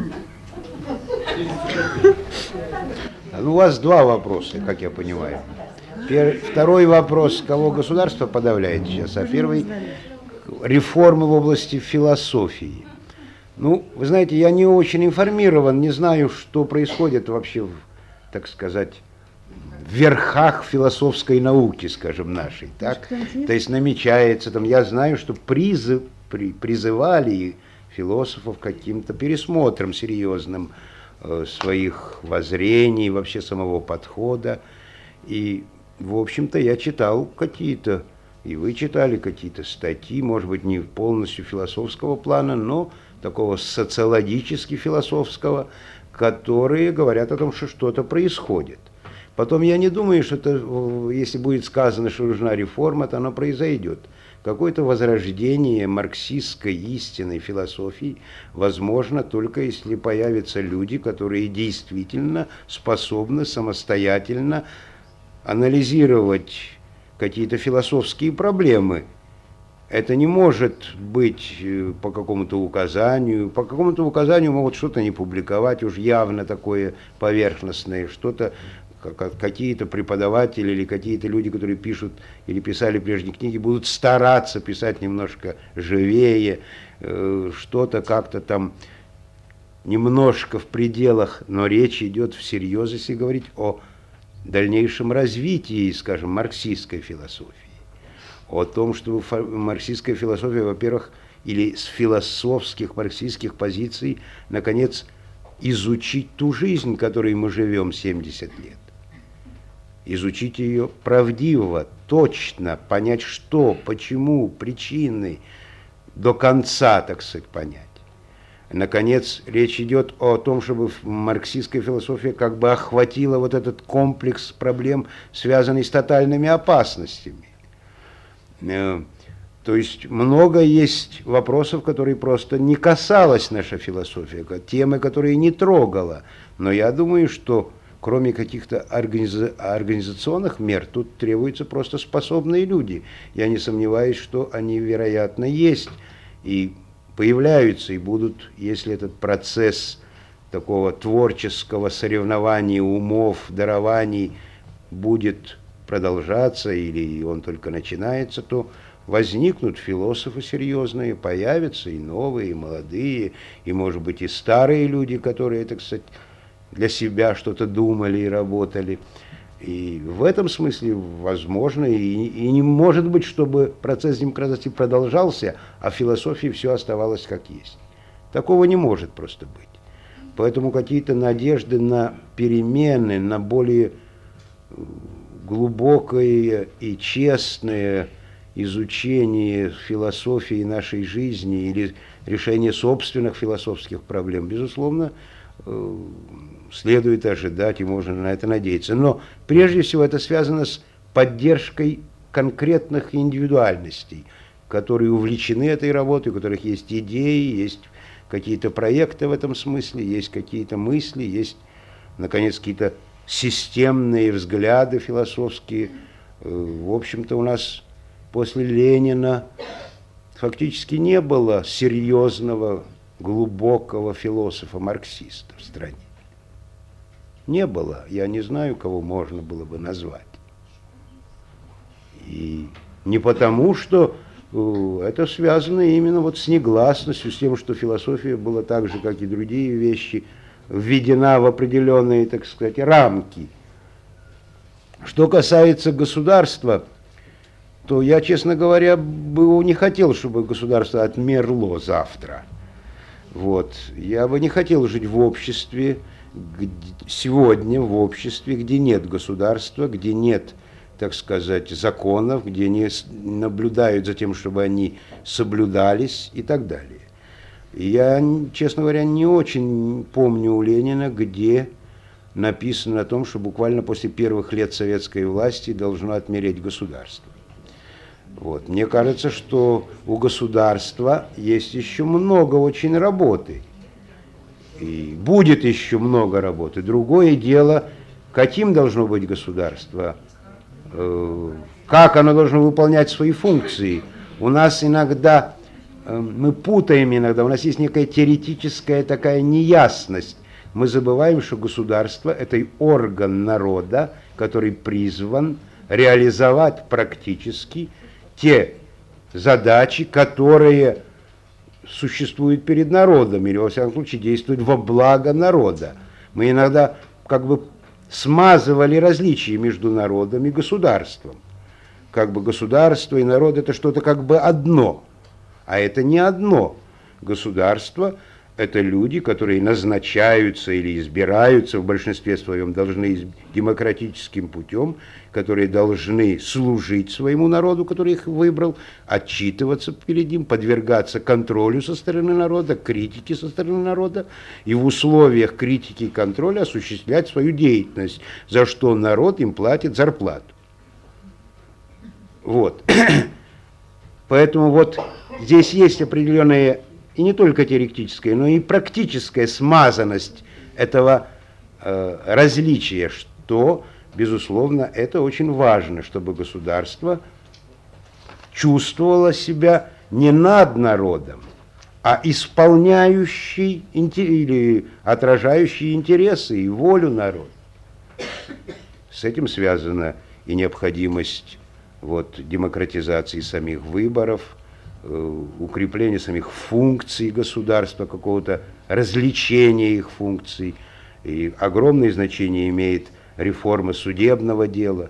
Ну, у вас два вопроса, как я понимаю. Пер... Второй вопрос, кого государство подавляет сейчас, а первый – реформы в области философии. Ну, вы знаете, я не очень информирован, не знаю, что происходит вообще, в, так сказать, в верхах философской науки, скажем, нашей. Так? То есть намечается, там, я знаю, что призыв, при, призывали философов к каким-то пересмотрам серьезным э, своих воззрений, вообще самого подхода. И, в общем-то, я читал какие-то, и вы читали какие-то статьи, может быть, не полностью философского плана, но такого социологически-философского, которые говорят о том, что что-то происходит. Потом я не думаю, что это, если будет сказано, что нужна реформа, то она произойдет. Какое-то возрождение марксистской истинной философии возможно только если появятся люди, которые действительно способны самостоятельно анализировать какие-то философские проблемы. Это не может быть по какому-то указанию. По какому-то указанию могут что-то не публиковать, уж явно такое поверхностное, что-то, какие-то преподаватели или какие-то люди, которые пишут или писали прежние книги, будут стараться писать немножко живее, что-то как-то там немножко в пределах, но речь идет всерьез, если говорить о дальнейшем развитии, скажем, марксистской философии. О том, что марксистская философия, во-первых, или с философских марксистских позиций, наконец, изучить ту жизнь, в которой мы живем семьдесят лет. Изучить ее правдиво, точно, понять, что, почему, причины, до конца, так сказать, понять. Наконец, речь идет о том, чтобы марксистская философия как бы охватила вот этот комплекс проблем, связанный с тотальными опасностями. То есть много есть вопросов, которые просто не касалась наша философия, темы, которые не трогала. Но я думаю, что кроме каких-то организа- организационных мер, тут требуются просто способные люди. Я не сомневаюсь, что они, вероятно, есть. И появляются и будут, если этот процесс такого творческого соревнования умов, дарований будет продолжаться или он только начинается, то возникнут философы серьезные, появятся и новые, и молодые, и, может быть, и старые люди, которые, так сказать, для себя что-то думали и работали. И в этом смысле возможно, и, и не может быть, чтобы процесс демократизации продолжался, а в философии все оставалось как есть. Такого не может просто быть. Поэтому какие-то надежды на перемены, на более глубокое и честное изучение философии нашей жизни или решение собственных философских проблем, безусловно, следует ожидать и можно на это надеяться. Но прежде всего это связано с поддержкой конкретных индивидуальностей, которые увлечены этой работой, у которых есть идеи, есть какие-то проекты в этом смысле, есть какие-то мысли, есть, наконец, какие-то системные взгляды философские. В общем-то, у нас после Ленина фактически не было серьезного, глубокого философа-марксиста в стране. Не было. Я не знаю, кого можно было бы назвать. И не потому, что это связано именно вот с негласностью, с тем, что философия была так же, как и другие вещи, введена в определенные, так сказать, рамки. Что касается государства, то я, честно говоря, бы не хотел, чтобы государство отмерло завтра. Вот. Я бы не хотел жить в обществе, где, сегодня в обществе, где нет государства, где нет, так сказать, законов, где не наблюдают за тем, чтобы они соблюдались и так далее. И я, честно говоря, не очень помню у Ленина, где написано о том, что буквально после первых лет советской власти должно отмереть государство. Вот. Мне кажется, что у государства есть еще много очень работы. И будет еще много работы. Другое дело, каким должно быть государство, как оно должно выполнять свои функции. У нас иногда, мы путаем иногда, у нас есть некая теоретическая такая неясность. Мы забываем, что государство – это орган народа, который призван реализовать практически те задачи, которые существуют перед народом, или, во всяком случае, действуют во благо народа. Мы иногда как бы смазывали различия между народом и государством. Как бы государство и народ – это что-то как бы одно, а это не одно. Государство – это люди, которые назначаются или избираются, в большинстве своем должны демократическим путем, которые должны служить своему народу, который их выбрал, отчитываться перед ним, подвергаться контролю со стороны народа, критике со стороны народа, и в условиях критики и контроля осуществлять свою деятельность, за что народ им платит зарплату. Вот. Поэтому вот здесь есть определенные, и не только теоретическая, но и практическая смазанность этого э, различия, что, безусловно, это очень важно, чтобы государство чувствовало себя не над народом, а исполняющий или отражающий интересы и волю народа. С этим связана и необходимость вот, демократизации самих выборов, укрепление самих функций государства, какого-то развлечения их функций. И огромное значение имеет реформа судебного дела.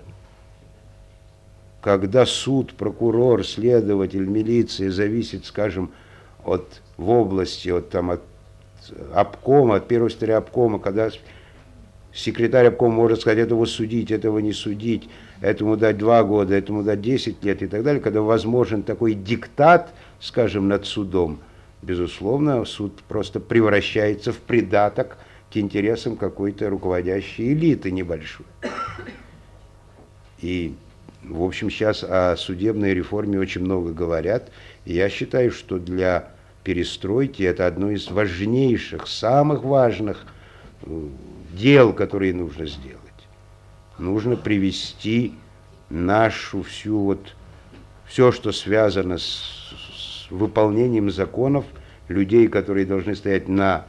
Когда суд, прокурор, следователь, милиция зависит, скажем, от в области, от, там, от обкома, от первого секретаря обкома, когда секретарь обкома может сказать, этого судить, этого не судить, этому дать два года, этому дать десять лет и так далее, когда возможен такой диктат, скажем, над судом, безусловно, суд просто превращается в придаток к интересам какой-то руководящей элиты небольшой. И, в общем, сейчас о судебной реформе очень много говорят, и я считаю, что для перестройки это одно из важнейших, самых важных дел, которые нужно сделать. Нужно привести нашу всю вот, все, что связано с, с выполнением законов, людей, которые должны стоять на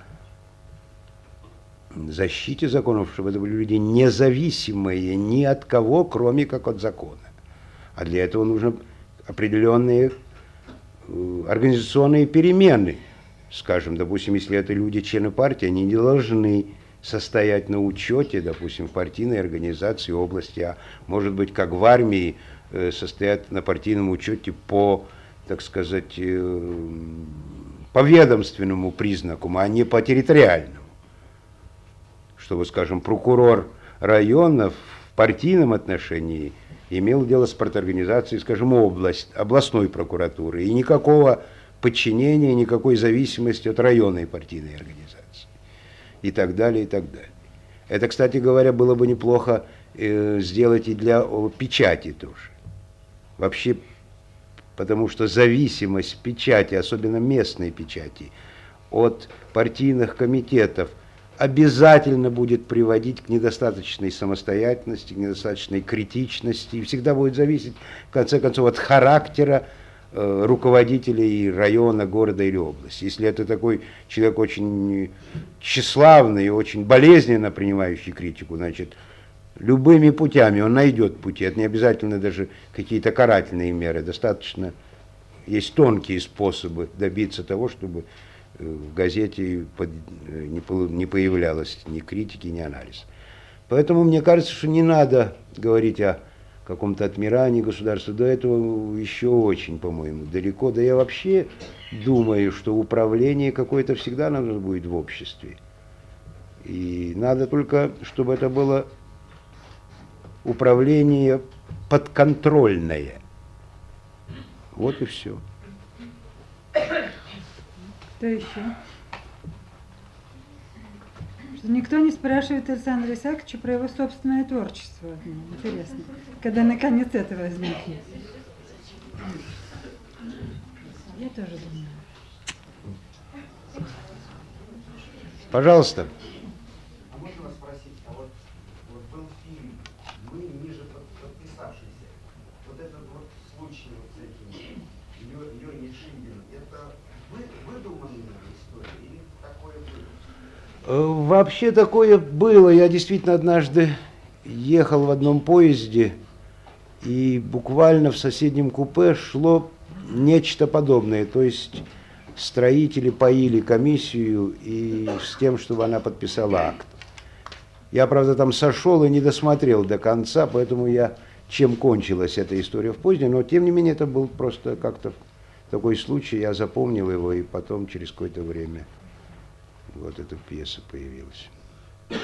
защите законов, чтобы это были люди независимые ни от кого, кроме как от закона. А для этого нужно определенные организационные перемены. Скажем, допустим, если это люди, члены партии, они не должны состоять на учете, допустим, в партийной организации области, а может быть, как в армии, состоят на партийном учете по, так сказать, по ведомственному признаку, а не по территориальному. Чтобы, скажем, прокурор района в партийном отношении имел дело с парторганизацией, скажем, область, областной прокуратуры, и никакого подчинения, никакой зависимости от районной партийной организации. И так далее, и так далее. Это, кстати говоря, было бы неплохо э, сделать и для о, печати тоже. Вообще, потому что зависимость печати, особенно местной печати, от партийных комитетов обязательно будет приводить к недостаточной самостоятельности, к недостаточной критичности, и всегда будет зависеть, в конце концов, от характера э, руководителей района, города или области. Если это такой человек очень тщеславный, очень болезненно принимающий критику, значит, любыми путями он найдет пути. Это не обязательно даже какие-то карательные меры, достаточно есть тонкие способы добиться того, чтобы в газете не появлялось ни критики, ни анализа. Поэтому мне кажется, что не надо говорить о каком-то отмирании государства. До этого еще очень, по-моему, далеко. Да я вообще думаю, что управление какое-то всегда нужно будет в обществе. И надо только, чтобы это было управление подконтрольное. Вот и все. Что еще? Что никто не спрашивает Александра Исааковича про его собственное творчество. Интересно, когда наконец это возникнет. Я тоже думаю. Пожалуйста. А можно вас спросить, а вот, вот был фильм «Мы ниже подписавшиеся». Вот этот вот случай вот с этим Леней Шингиным, это вы, выдуманная история или такое было? Вообще такое было. Я действительно однажды ехал в одном поезде, и буквально в соседнем купе шло нечто подобное. То есть строители поили комиссию и с тем, чтобы она подписала акт. Я, правда, там сошел и не досмотрел до конца, поэтому я, чем кончилась эта история в поезде, но тем не менее это был просто как-то такой случай, я запомнил его, и потом через какое-то время вот эта пьеса появилась. Еще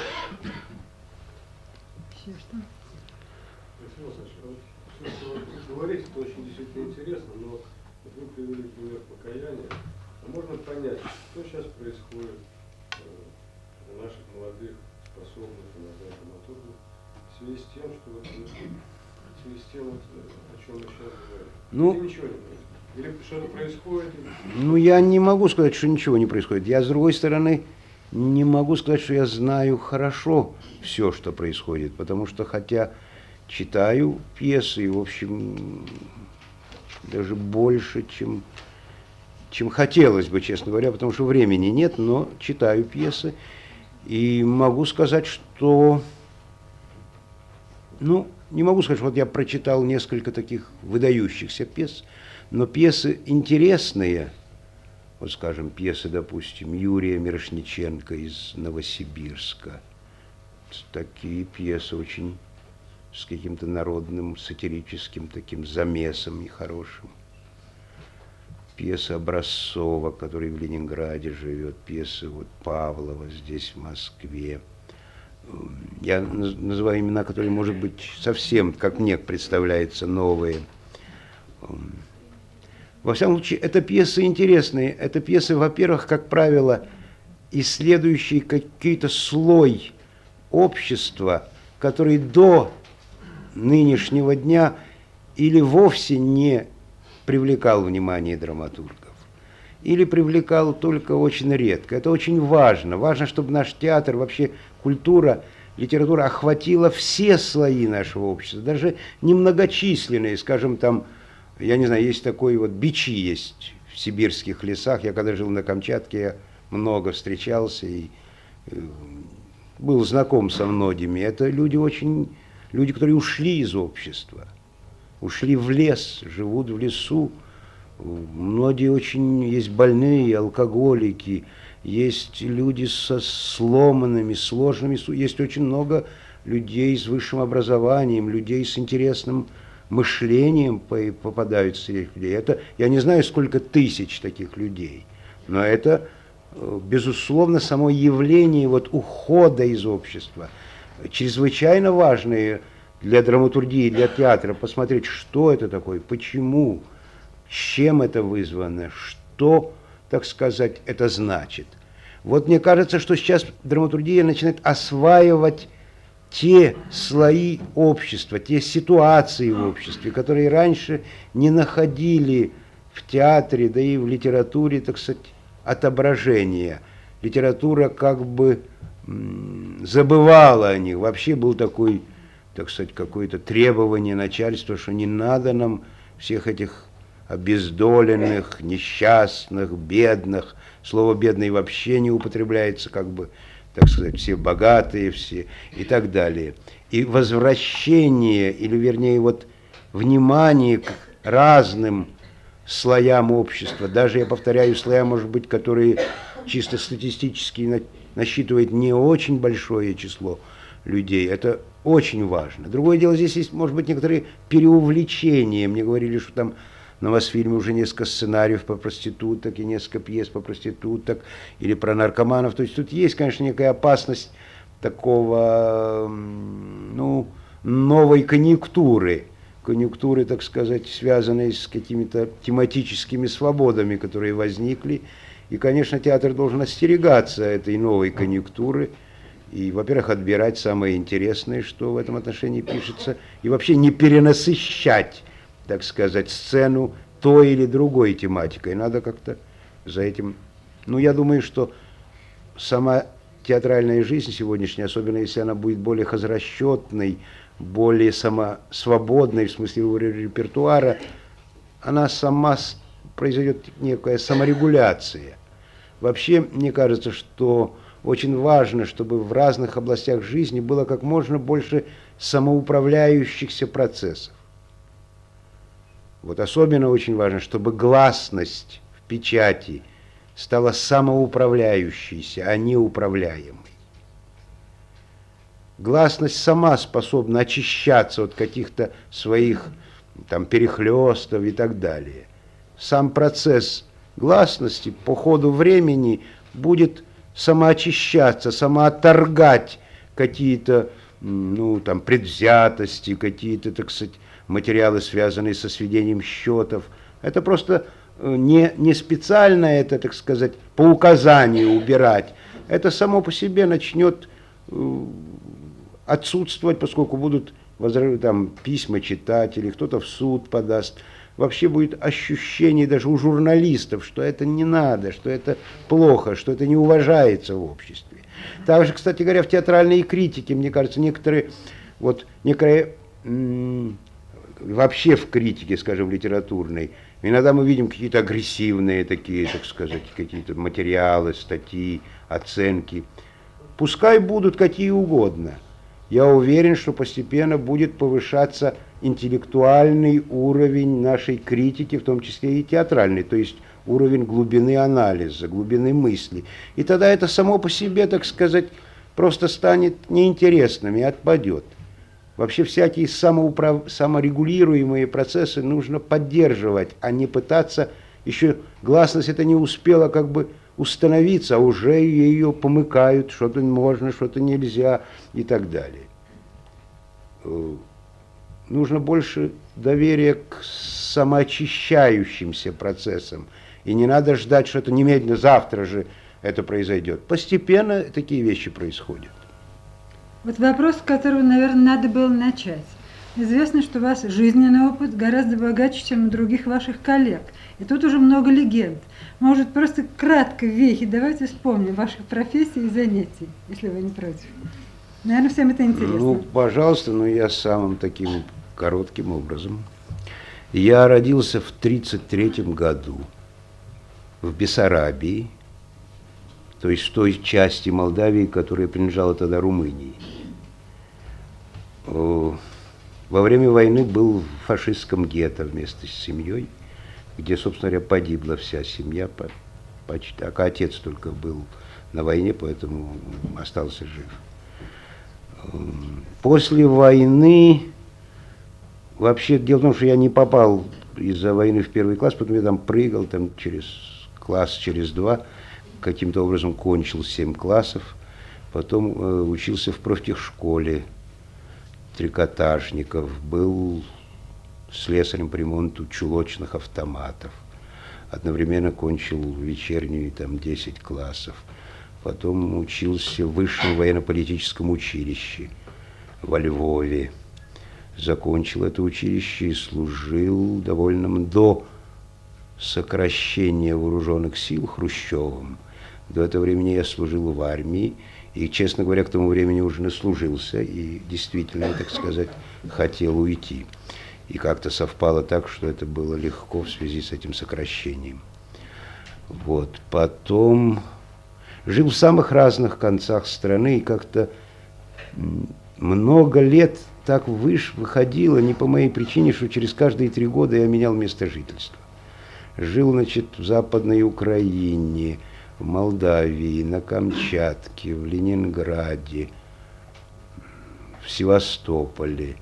что? Александр Александрович, вот все, что вы говорите, это очень действительно интересно, но вот вы привели пример покаяния. А можно понять, что сейчас происходит э, у наших молодых, способных, иногда драматургов, в связи с тем, что вот, в связи с тем, вот, о чем мы сейчас говорим? Ну, или ничего не происходит? Или что-то происходит? Ну, я не могу сказать, что ничего не происходит. Я, с другой стороны, не могу сказать, что я знаю хорошо все, что происходит, потому что, хотя читаю пьесы, и, в общем, даже больше, чем, чем хотелось бы, честно говоря, потому что времени нет, но читаю пьесы, и могу сказать, что, ну, не могу сказать, что вот я прочитал несколько таких выдающихся пьес, но пьесы интересные, вот, скажем, пьесы, допустим, Юрия Мирошниченко из Новосибирска, такие пьесы очень с каким-то народным, сатирическим таким замесом и хорошим. Пьесы Образцова, который в Ленинграде живет, пьесы вот Павлова здесь, в Москве. Я называю имена, которые, может быть, совсем, как мне представляется, новые. Во всяком случае, это пьесы интересные. Это пьесы, во-первых, как правило, исследующие какой-то слой общества, который до нынешнего дня или вовсе не привлекал внимание драматургов, или привлекал только очень редко. Это очень важно. Важно, чтобы наш театр, вообще культура, литература охватила все слои нашего общества, даже немногочисленные, скажем, там, я не знаю, есть такой вот, бичи есть в сибирских лесах. Я когда жил на Камчатке, я много встречался и э, был знаком со многими. Это люди очень, люди, которые ушли из общества, ушли в лес, живут в лесу. Многие очень, есть больные, алкоголики, есть люди со сломанными, сложными, есть очень много людей с высшим образованием, людей с интересным мышлением попадаются среди людей. Это, я не знаю, сколько тысяч таких людей, но это, безусловно, само явление вот ухода из общества, чрезвычайно важное для драматургии, для театра, посмотреть, что это такое, почему, с чем это вызвано, что, так сказать, это значит. Вот мне кажется, что сейчас драматургия начинает осваивать те слои общества, те ситуации в обществе, которые раньше не находили в театре, да и в литературе, так сказать, отображения. Литература как бы забывала о них. Вообще был такой, так сказать, какое-то требование начальства, что не надо нам всех этих обездоленных, несчастных, бедных. Слово «бедный» вообще не употребляется, как бы, так сказать, все богатые, все и так далее. И возвращение, или вернее вот внимание к разным слоям общества, даже, я повторяю, слоя, может быть, которые чисто статистически насчитывают не очень большое число людей, это очень важно. Другое дело, здесь есть, может быть, некоторые переувлечения. Мне говорили, что там на Мосфильме уже несколько сценариев по проституток и несколько пьес по проституток или про наркоманов. То есть тут есть, конечно, некая опасность такого, ну, новой конъюнктуры. Конъюнктуры, так сказать, связанной с какими-то тематическими свободами, которые возникли. И, конечно, театр должен остерегаться этой новой конъюнктуры. И, во-первых, отбирать самое интересное, что в этом отношении пишется. И вообще не перенасыщать, так сказать, сцену той или другой тематикой. Надо как-то за этим... Ну, я думаю, что сама театральная жизнь сегодняшняя, особенно если она будет более хозрасчетной, более самосвободной, в смысле репертуара, она сама произойдет некая саморегуляция. Вообще, мне кажется, что очень важно, чтобы в разных областях жизни было как можно больше самоуправляющихся процессов. Вот особенно очень важно, чтобы гласность в печати стала самоуправляющейся, а не управляемой. Гласность сама способна очищаться от каких-то своих там перехлёстов и так далее. Сам процесс гласности по ходу времени будет самоочищаться, самоотторгать какие-то, ну, там, предвзятости, какие-то, так сказать, материалы, связанные со сведением счетов. Это просто не, не специально это, так сказать, по указанию убирать. Это само по себе начнет отсутствовать, поскольку будут там, письма читать, или кто-то в суд подаст. Вообще будет ощущение даже у журналистов, что это не надо, что это плохо, что это не уважается в обществе. Также, кстати говоря, в театральной критике, мне кажется, некоторые, вот, некоторые, м- вообще в критике, скажем, литературной, иногда мы видим какие-то агрессивные такие, так сказать, какие-то материалы, статьи, оценки. Пускай будут какие угодно. Я уверен, что постепенно будет повышаться интеллектуальный уровень нашей критики, в том числе и театральный, то есть уровень глубины анализа, глубины мысли. И тогда это само по себе, так сказать, просто станет неинтересным и отпадет. Вообще всякие самоуправ... саморегулируемые процессы нужно поддерживать, а не пытаться, еще гласность это не успела как бы установиться, а уже ее помыкают, что-то можно, что-то нельзя и так далее. Нужно больше доверия к самоочищающимся процессам. И не надо ждать, что это немедленно, завтра же это произойдет. Постепенно такие вещи происходят. Вот вопрос, с которого, наверное, надо было начать. Известно, что у вас жизненный опыт гораздо богаче, чем у других ваших коллег. И тут уже много легенд. Может, просто кратко, в вехе, давайте вспомним ваших профессий и занятий, если вы не против. Наверное, всем это интересно. Ну, пожалуйста, но я самым таким коротким образом. Я родился в тридцать третьем году. в Бессарабии, то есть в той части Молдавии, которая принадлежала тогда Румынии. Во время войны был в фашистском гетто вместе с семьей, где, собственно говоря, погибла вся семья, почти так, а отец только был на войне, поэтому остался жив. После войны, вообще, дело в том, что я не попал из-за войны в первый класс, потом я там прыгал, там через класс, через два, каким-то образом кончил семь классов, потом э, учился в профтехшколе трикотажников, был слесарем по ремонту чулочных автоматов, одновременно кончил вечернюю, там, десять классов, потом учился в высшем военно-политическом училище во Львове, закончил это училище и служил довольно до сокращения вооруженных сил Хрущевым. До этого времени я служил в армии, и, честно говоря, к тому времени уже наслужился, и действительно, так сказать, хотел уйти. И как-то совпало так, что это было легко в связи с этим сокращением. Вот. Потом жил в самых разных концах страны, и как-то много лет так выш, выходило, не по моей причине, что через каждые три года я менял место жительства. Жил, значит, в Западной Украине, в Молдавии, на Камчатке, в Ленинграде, в Севастополе.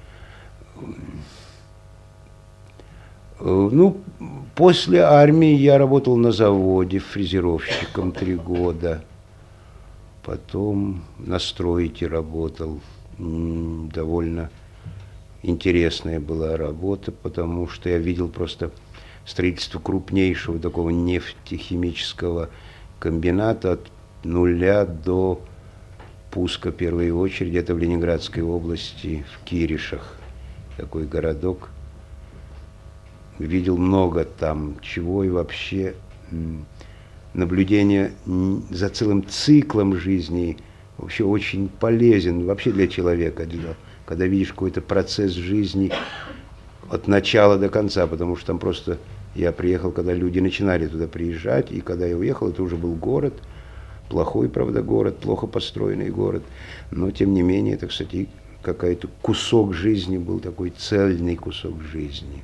Ну, после армии я работал на заводе фрезеровщиком три года. Потом на стройке работал. Довольно интересная была работа, потому что я видел просто строительство крупнейшего такого нефтехимического комбината от нуля до пуска первой очереди. Это в Ленинградской области, в Киришах, такой городок. Видел много там чего, и вообще наблюдение за целым циклом жизни вообще очень полезен вообще для человека, для, когда видишь какой-то процесс жизни от начала до конца, потому что там просто я приехал, когда люди начинали туда приезжать, и когда я уехал, это уже был город, плохой, правда, город, плохо построенный город, но тем не менее, это, кстати, какой-то кусок жизни был, такой цельный кусок жизни.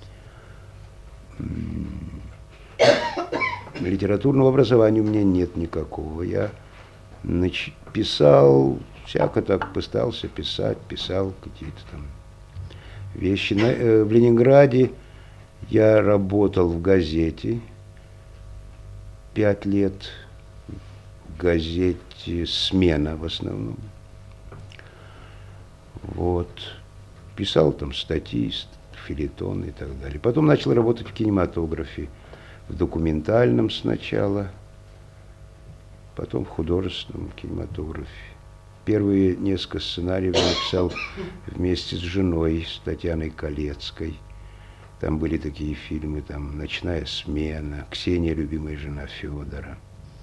Литературного образования у меня нет никакого. Я нач... писал, всяко так пытался писать, писал какие-то там вещи. На, э, в Ленинграде я работал в газете пять лет, в газете «Смена» в основном. Вот. Писал там статьи, фельетоны и так далее. Потом начал работать в кинематографе, в документальном сначала, потом в художественном кинематографе. Первые несколько сценариев я написал вместе с женой, с Татьяной Колецкой. Там были такие фильмы, там «Ночная смена», «Ксения, любимая жена Федора».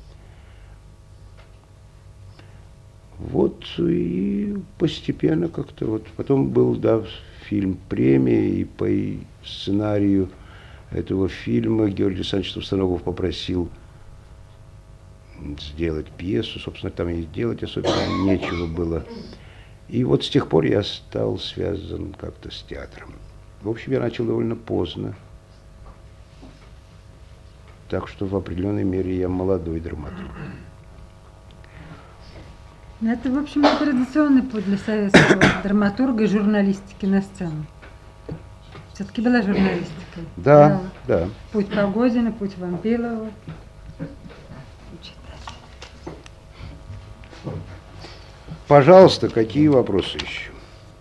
Вот и постепенно как-то вот. Потом был, да, фильм «Премия», и по сценарию этого фильма Георгий Александрович Товстоногов попросил сделать пьесу. Собственно, там и делать особенно нечего было. И вот с тех пор я стал связан как-то с театром. В общем, я начал довольно поздно. Так что в определенной мере я молодой драматург. Это, в общем, традиционный путь для советского драматурга и журналистики на сцену. Все-таки была журналистика. Да, да. да. Путь Погодина, путь Вампилова. Пожалуйста, какие вопросы еще?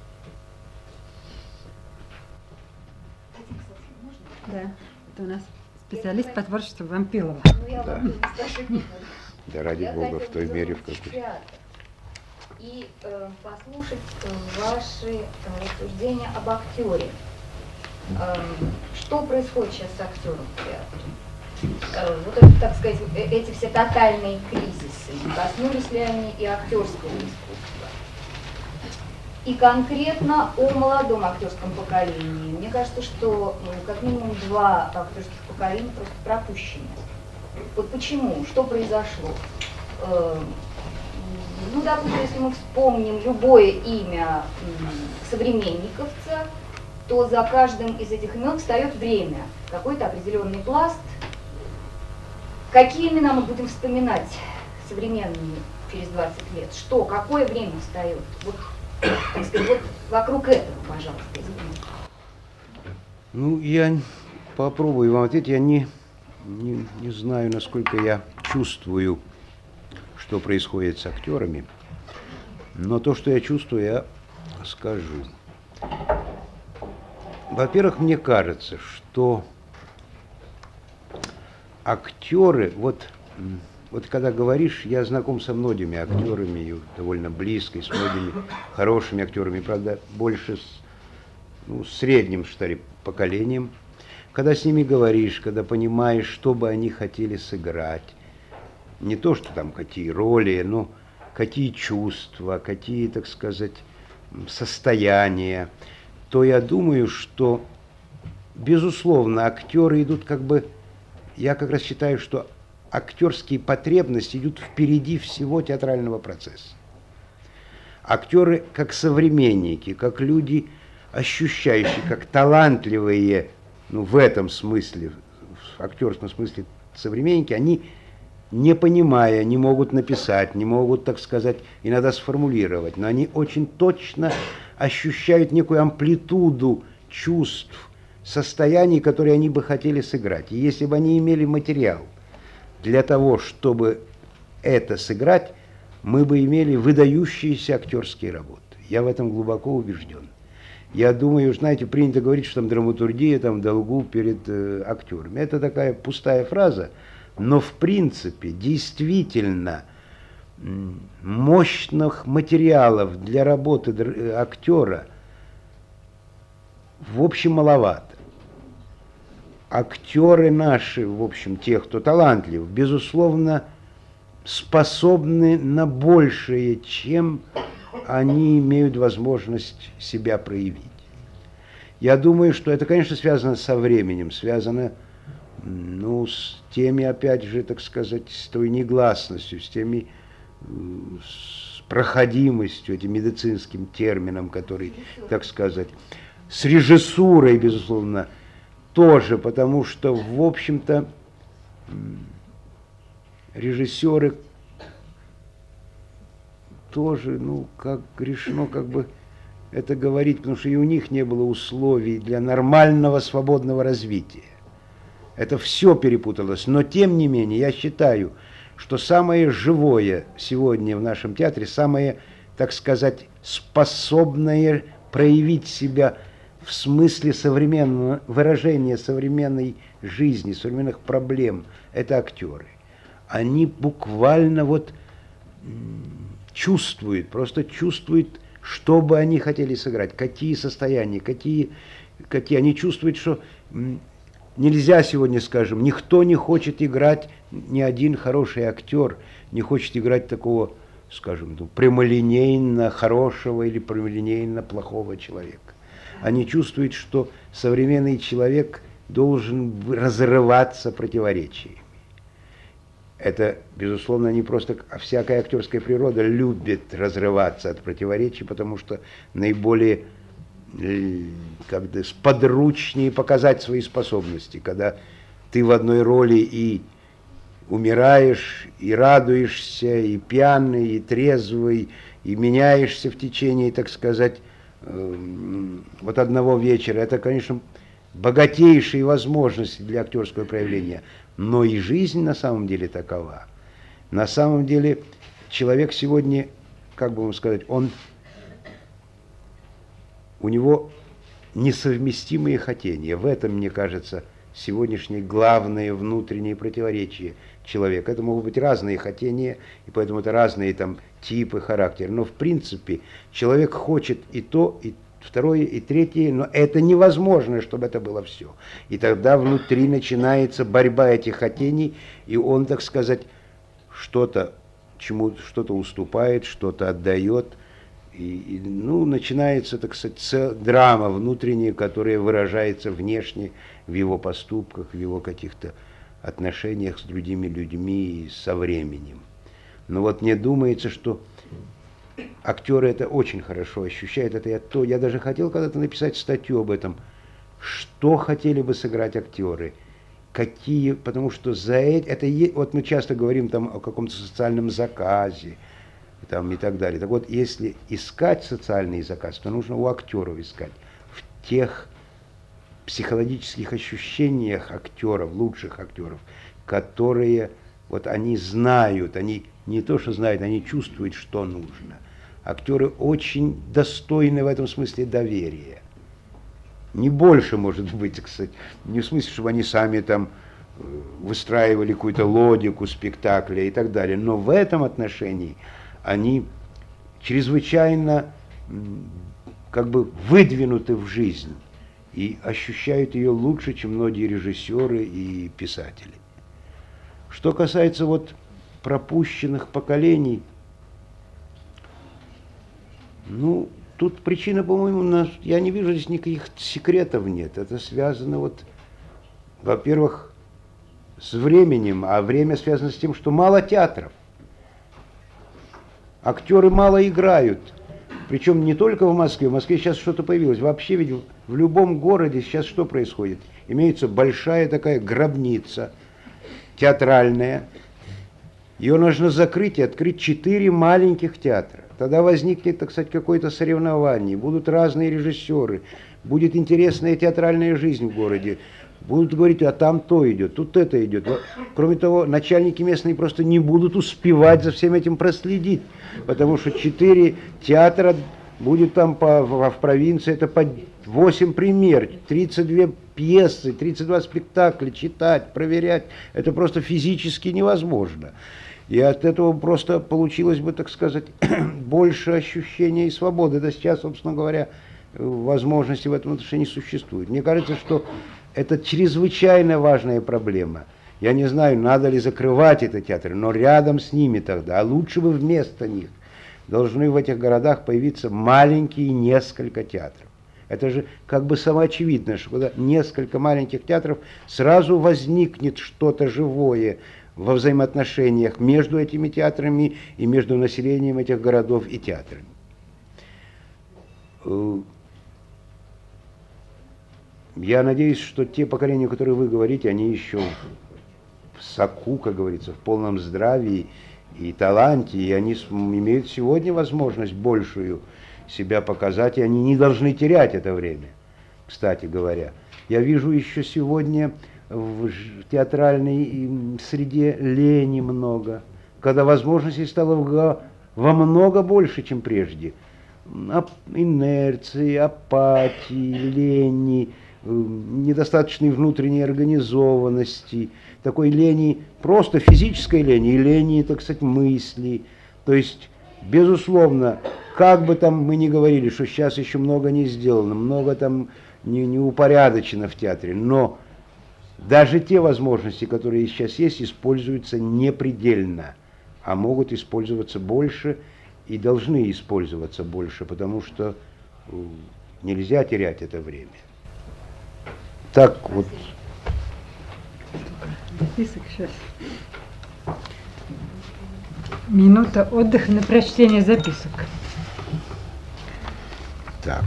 Да, это у нас специалист по творчеству Вампилова. Да. Да, ради Я Бога, в той мере, в какой. И э, послушать ваши э, рассуждения об актере. Э, что происходит сейчас с актером в театре? Э, вот это, так сказать, э, эти все тотальные кризисы, коснулись ли они и актерского искусства? И конкретно о молодом актерском поколении. Мне кажется, что ну, как минимум два актерских поколения просто пропущены. Вот почему? Что произошло? Ну, допустим, если мы вспомним любое имя современниковца, то за каждым из этих имен встает время, какой-то определенный пласт. Какие имена мы будем вспоминать современные через двадцать лет? Что, какое время встает? Вот, так сказать, вот вокруг этого, пожалуйста, извините. Ну, я попробую вам ответить. Я не, не, не знаю, насколько я чувствую, что происходит с актерами, но то, что я чувствую, я скажу. Во-первых, мне кажется, что актеры, вот, вот когда говоришь, я знаком со многими актерами, и довольно близко, и с многими хорошими актерами, правда, больше с ну, средним, что ли, поколением. Когда с ними говоришь, когда понимаешь, что бы они хотели сыграть, не то, что там какие роли, но какие чувства, какие, так сказать, состояния, то я думаю, что, безусловно, актеры идут как бы, я как раз считаю, что актерские потребности идут впереди всего театрального процесса. Актеры как современники, как люди, ощущающие, как талантливые, ну, в этом смысле, в актерском смысле современники, они, не понимая, не могут написать, не могут, так сказать, иногда сформулировать, но они очень точно ощущают некую амплитуду чувств, состояний, которые они бы хотели сыграть. И если бы они имели материал для того, чтобы это сыграть, мы бы имели выдающиеся актерские работы. Я в этом глубоко убежден. Я думаю, знаете, принято говорить, что там драматургия там в долгу перед э, актерами. Это такая пустая фраза, но в принципе действительно мощных материалов для работы актера в общем маловато. Актеры наши, в общем, те, кто талантлив, безусловно, способны на большее, чем они имеют возможность себя проявить. Я думаю, что это, конечно, связано со временем, связано, ну, с теми, опять же, так сказать, с той негласностью, с теми, с проходимостью, этим медицинским термином, который, так сказать, с режиссурой, безусловно, тоже, потому что, в общем-то, режиссеры тоже, ну, как грешно, как бы это говорить, потому что и у них не было условий для нормального свободного развития. Это все перепуталось, но тем не менее я считаю, что самое живое сегодня в нашем театре, самое, так сказать, способное проявить себя в смысле современного выражения современной жизни, современных проблем, это актеры. Они буквально вот чувствуют, просто чувствуют, что бы они хотели сыграть, какие состояния, какие, какие. Они чувствуют, что нельзя сегодня, скажем, никто не хочет играть, ни один хороший актер не хочет играть такого, скажем, ну, прямолинейно хорошего или прямолинейно плохого человека. Они чувствуют, что современный человек должен разрываться противоречиями. Это, безусловно, не просто, а всякая актерская природа любит разрываться от противоречий, потому что наиболее как бы сподручнее показать свои способности, когда ты в одной роли и умираешь, и радуешься, и пьяный, и трезвый, и меняешься в течение, так сказать, вот одного вечера. Это, конечно, богатейшие возможности для актерского проявления. Но и жизнь на самом деле такова. На самом деле человек сегодня, как бы вам сказать, он, у него несовместимые хотения. В этом, мне кажется, сегодняшнее главное внутреннее противоречие человека. Это могут быть разные хотения, и поэтому это разные там типы, характеры. Но в принципе человек хочет и то, и второе, и третье, но это невозможно, чтобы это было все. И тогда внутри начинается борьба этих хотений, и он, так сказать, что-то, чему что-то уступает, что-то отдает. И, и, ну, начинается, так сказать, драма внутренняя, которая выражается внешне в его поступках, в его каких-то отношениях с другими людьми со временем. Но вот мне думается, что актеры это очень хорошо ощущают. Это я, то, я даже хотел когда-то написать статью об этом. Что хотели бы сыграть актеры? Какие, потому что за это, это вот мы часто говорим там о каком-то социальном заказе там, и так далее. Так вот, если искать социальный заказ, то нужно у актеров искать. В тех психологических ощущениях актеров, лучших актеров, которые вот они знают, они не то что знают, они чувствуют, что нужно. Актеры очень достойны в этом смысле доверия. Не больше, может быть, кстати, не в смысле, чтобы они сами там выстраивали какую-то логику спектакля и так далее, но в этом отношении они чрезвычайно как бы выдвинуты в жизнь и ощущают ее лучше, чем многие режиссеры и писатели. Что касается вот пропущенных поколений, ну, тут причина, по-моему, я не вижу здесь никаких секретов нет. Это связано вот, во-первых, с временем, а время связано с тем, что мало театров. Актеры мало играют. Причем не только в Москве. В Москве сейчас что-то появилось. Вообще ведь в любом городе сейчас что происходит? Имеется большая такая гробница театральная. Ее нужно закрыть и открыть четыре маленьких театра. Тогда возникнет, так сказать, какое-то соревнование. Будут разные режиссеры. Будет интересная театральная жизнь в городе. Будут говорить, а там то идет, тут это идет. Кроме того, начальники местные просто не будут успевать за всем этим проследить. Потому что четыре театра будет там по, в, в провинции, это по восемь премьер, тридцать две пьесы, тридцать два спектакля, читать, проверять. Это просто физически невозможно. И от этого просто получилось бы, так сказать, больше ощущения и свободы. Да сейчас, собственно говоря, возможности в этом отношении существуют. Мне кажется, что это чрезвычайно важная проблема. Я не знаю, надо ли закрывать эти театры, но рядом с ними тогда, а лучше бы вместо них, должны в этих городах появиться маленькие несколько театров. Это же как бы самоочевидно, что когда несколько маленьких театров, сразу возникнет что-то живое во взаимоотношениях между этими театрами и между населением этих городов и театрами. Я надеюсь, что те поколения, о которых вы говорите, они еще в соку, как говорится, в полном здравии и таланте, и они имеют сегодня возможность большую себя показать, и они не должны терять это время, кстати говоря. Я вижу еще сегодня в театральной среде лени много, когда возможностей стало во много больше, чем прежде. Инерции, апатии, лени, недостаточной внутренней организованности, такой лени, просто физической лени, и лени, так сказать, мысли. То есть, безусловно, как бы там мы ни говорили, что сейчас еще много не сделано, много там не, не упорядочено в театре, но даже те возможности, которые сейчас есть, используются непредельно, а могут использоваться больше и должны использоваться больше, потому что нельзя терять это время. Так вот. Записок сейчас. Минута отдыха на прочтение записок. Так.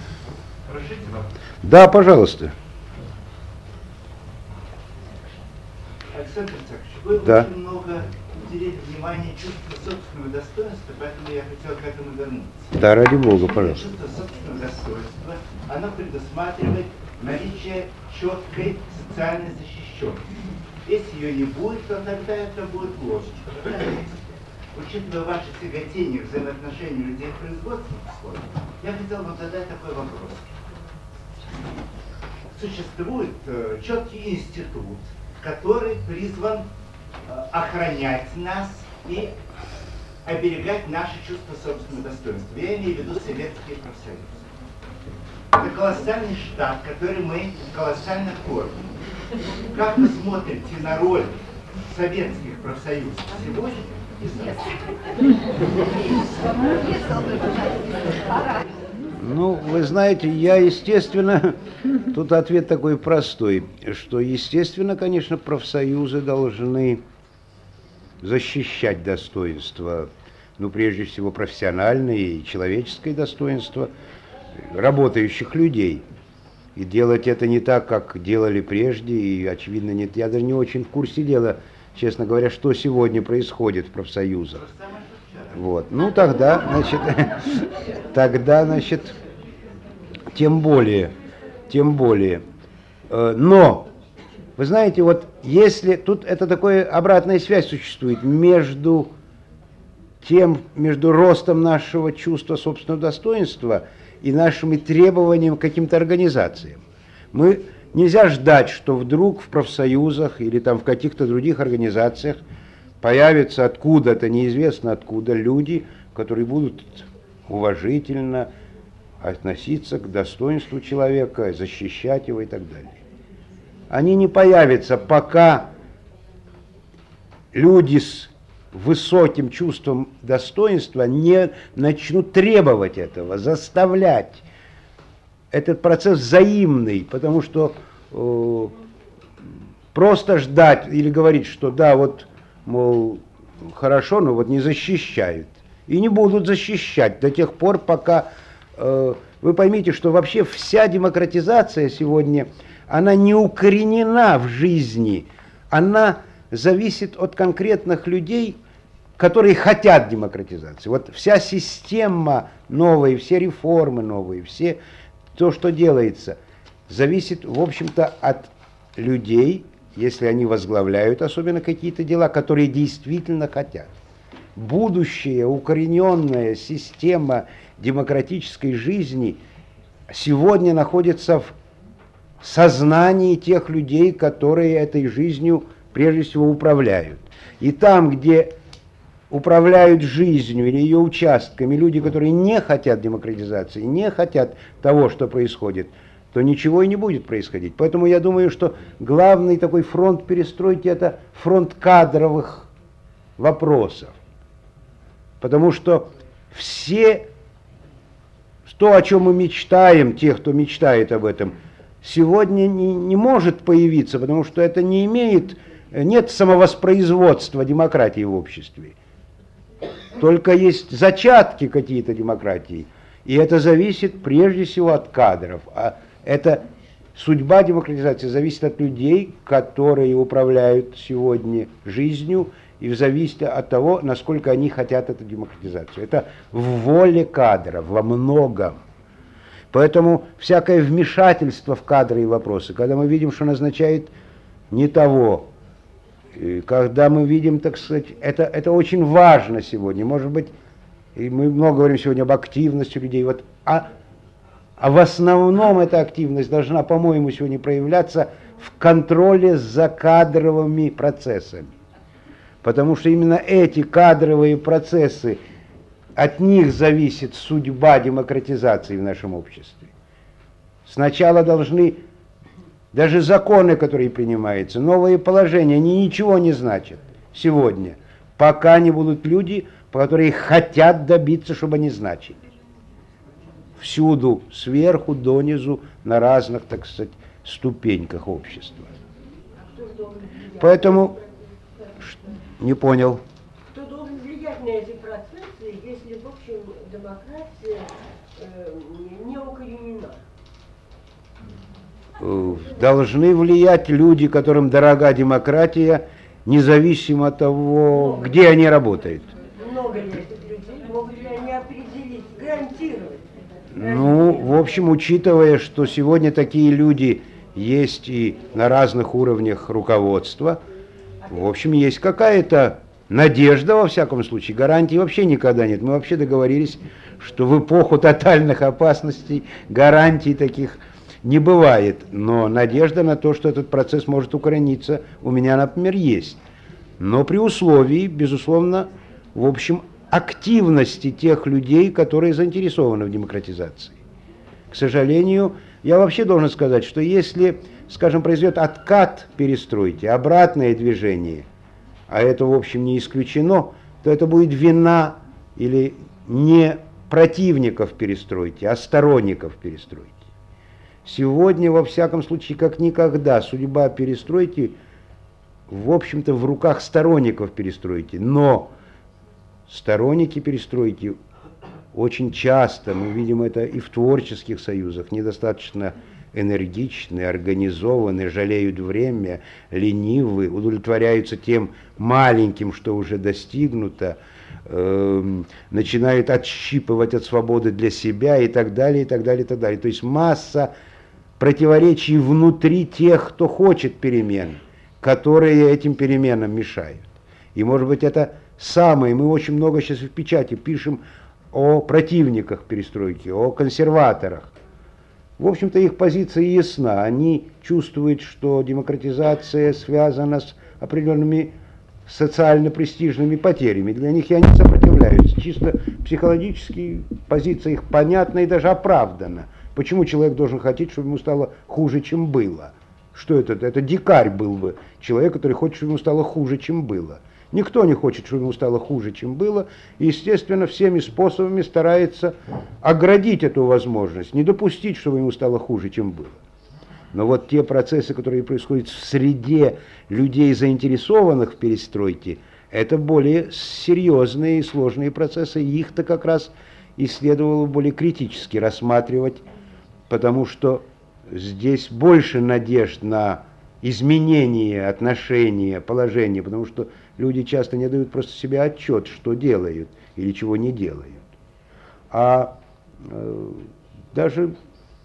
Да, пожалуйста. Александр Александрович, вы да. очень много уделили внимания чувству собственного достоинства, поэтому я хотел к этому вернуться. Да, ради Бога, пожалуйста. Чувство собственного достоинства, оно предусматривает наличие четкой социальной защищенности. Если ее не будет, то тогда это будет ложь. Учитывая ваше тяготение к взаимоотношению людей в производственных условиях, я хотел бы задать такой вопрос. Существует э, четкий институт, который призван э, охранять нас и оберегать наше чувство собственного достоинства. Я имею в виду советские профсоюзы. Это колоссальный штат, который мы колоссально кормим. Как вы смотрите на роль советских профсоюзов сегодня и завтра? Ну, вы знаете, я, естественно, тут ответ такой простой, что, естественно, конечно, профсоюзы должны защищать достоинство, ну, прежде всего, профессиональное и человеческое достоинство работающих людей. И делать это не так, как делали прежде, и, очевидно, нет. Я даже не очень в курсе дела, честно говоря, что сегодня происходит в профсоюзах. Вот. Ну, тогда, значит, тогда, значит, тем более, тем более. Но, вы знаете, вот если тут это такая обратная связь существует между тем, между ростом нашего чувства собственного достоинства и нашими требованиями к каким-то организациям. Мы нельзя ждать, что вдруг в профсоюзах или там в каких-то других организациях появятся откуда-то, неизвестно откуда, люди, которые будут уважительно относиться к достоинству человека, защищать его и так далее. Они не появятся, пока люди с высоким чувством достоинства не начнут требовать этого, заставлять. Этот процесс взаимный, потому что э, просто ждать или говорить, что да, вот, мол, хорошо, но вот не защищают. И не будут защищать до тех пор, пока... Э, вы поймите, что вообще вся демократизация сегодня, она не укоренена в жизни, она зависит от конкретных людей, которые хотят демократизации. Вот вся система новая, все реформы новые, все то, что делается, зависит, в общем-то, от людей, если они возглавляют особенно какие-то дела, которые действительно хотят. Будущая укорененная система демократической жизни сегодня находится в сознании тех людей, которые этой жизнью прежде всего управляют. И там, где управляют жизнью или ее участками люди, которые не хотят демократизации, не хотят того, что происходит, то ничего и не будет происходить. Поэтому я думаю, что главный такой фронт перестройки – это фронт кадровых вопросов. Потому что все, то, о чем мы мечтаем, те, кто мечтает об этом, сегодня не, не может появиться, потому что это не имеет, нет самовоспроизводства демократии в обществе. Только есть зачатки какие-то демократии, и это зависит прежде всего от кадров. А это судьба демократизации зависит от людей, которые управляют сегодня жизнью, и зависит от того, насколько они хотят эту демократизацию. Это в воле кадров, во многом. Поэтому всякое вмешательство в кадры и вопросы, когда мы видим, что назначает не того, и когда мы видим, так сказать, это, это очень важно сегодня. Может быть, и мы много говорим сегодня об активности людей, вот, а, а в основном эта активность должна, по-моему, сегодня проявляться в контроле за кадровыми процессами. Потому что именно эти кадровые процессы, от них зависит судьба демократизации в нашем обществе. Сначала должны, даже законы, которые принимаются, новые положения, они ничего не значат сегодня, пока не будут люди, которые хотят добиться, чтобы они значили. Всюду, сверху донизу, на разных, так сказать, ступеньках общества. Поэтому... Не понял. Кто должен влиять на эти процессы, если, в общем, демократия э, не укоренена? Должны влиять люди, которым дорога демократия, независимо от того, много где они работают. Много ли этих людей? Могут ли они определить, гарантировать? Ну, в общем, учитывая, что сегодня такие люди есть и на разных уровнях руководства, в общем, есть какая-то надежда, во всяком случае. Гарантий вообще никогда нет. Мы вообще договорились, что в эпоху тотальных опасностей гарантий таких не бывает. Но надежда на то, что этот процесс может укорениться, у меня, например, есть. Но при условии, безусловно, в общем, активности тех людей, которые заинтересованы в демократизации. К сожалению, я вообще должен сказать, что если... скажем, произойдет откат перестройки, обратное движение, а это, в общем, не исключено, то это будет вина или не противников перестройки, а сторонников перестройки. Сегодня, во всяком случае, как никогда, судьба перестройки, в общем-то, в руках сторонников перестройки. Но сторонники перестройки очень часто, мы видим это и в творческих союзах, недостаточно энергичны, организованы, жалеют время, ленивы, удовлетворяются тем маленьким, что уже достигнуто, э, начинают отщипывать от свободы для себя и так далее, и так далее, и так далее. То есть масса противоречий внутри тех, кто хочет перемен, которые этим переменам мешают. И, может быть, это самое, мы очень много сейчас в печати пишем о противниках перестройки, о консерваторах. В общем-то, их позиция ясна. Они чувствуют, что демократизация связана с определенными социально-престижными потерями. Для них и они сопротивляются. Чисто психологически позиция их понятна и даже оправдана. Почему человек должен хотеть, чтобы ему стало хуже, чем было? Что это? Это дикарь был бы. Человек, который хочет, чтобы ему стало хуже, чем было. Никто не хочет, чтобы ему стало хуже, чем было. И, естественно, всеми способами старается оградить эту возможность, не допустить, чтобы ему стало хуже, чем было. Но вот те процессы, которые происходят в среде людей, заинтересованных в перестройке, это более серьезные и сложные процессы. И их-то как раз и следовало более критически рассматривать, потому что здесь больше надежд на изменение отношения, положения, потому что люди часто не дают просто себе отчет, что делают или чего не делают. А э, даже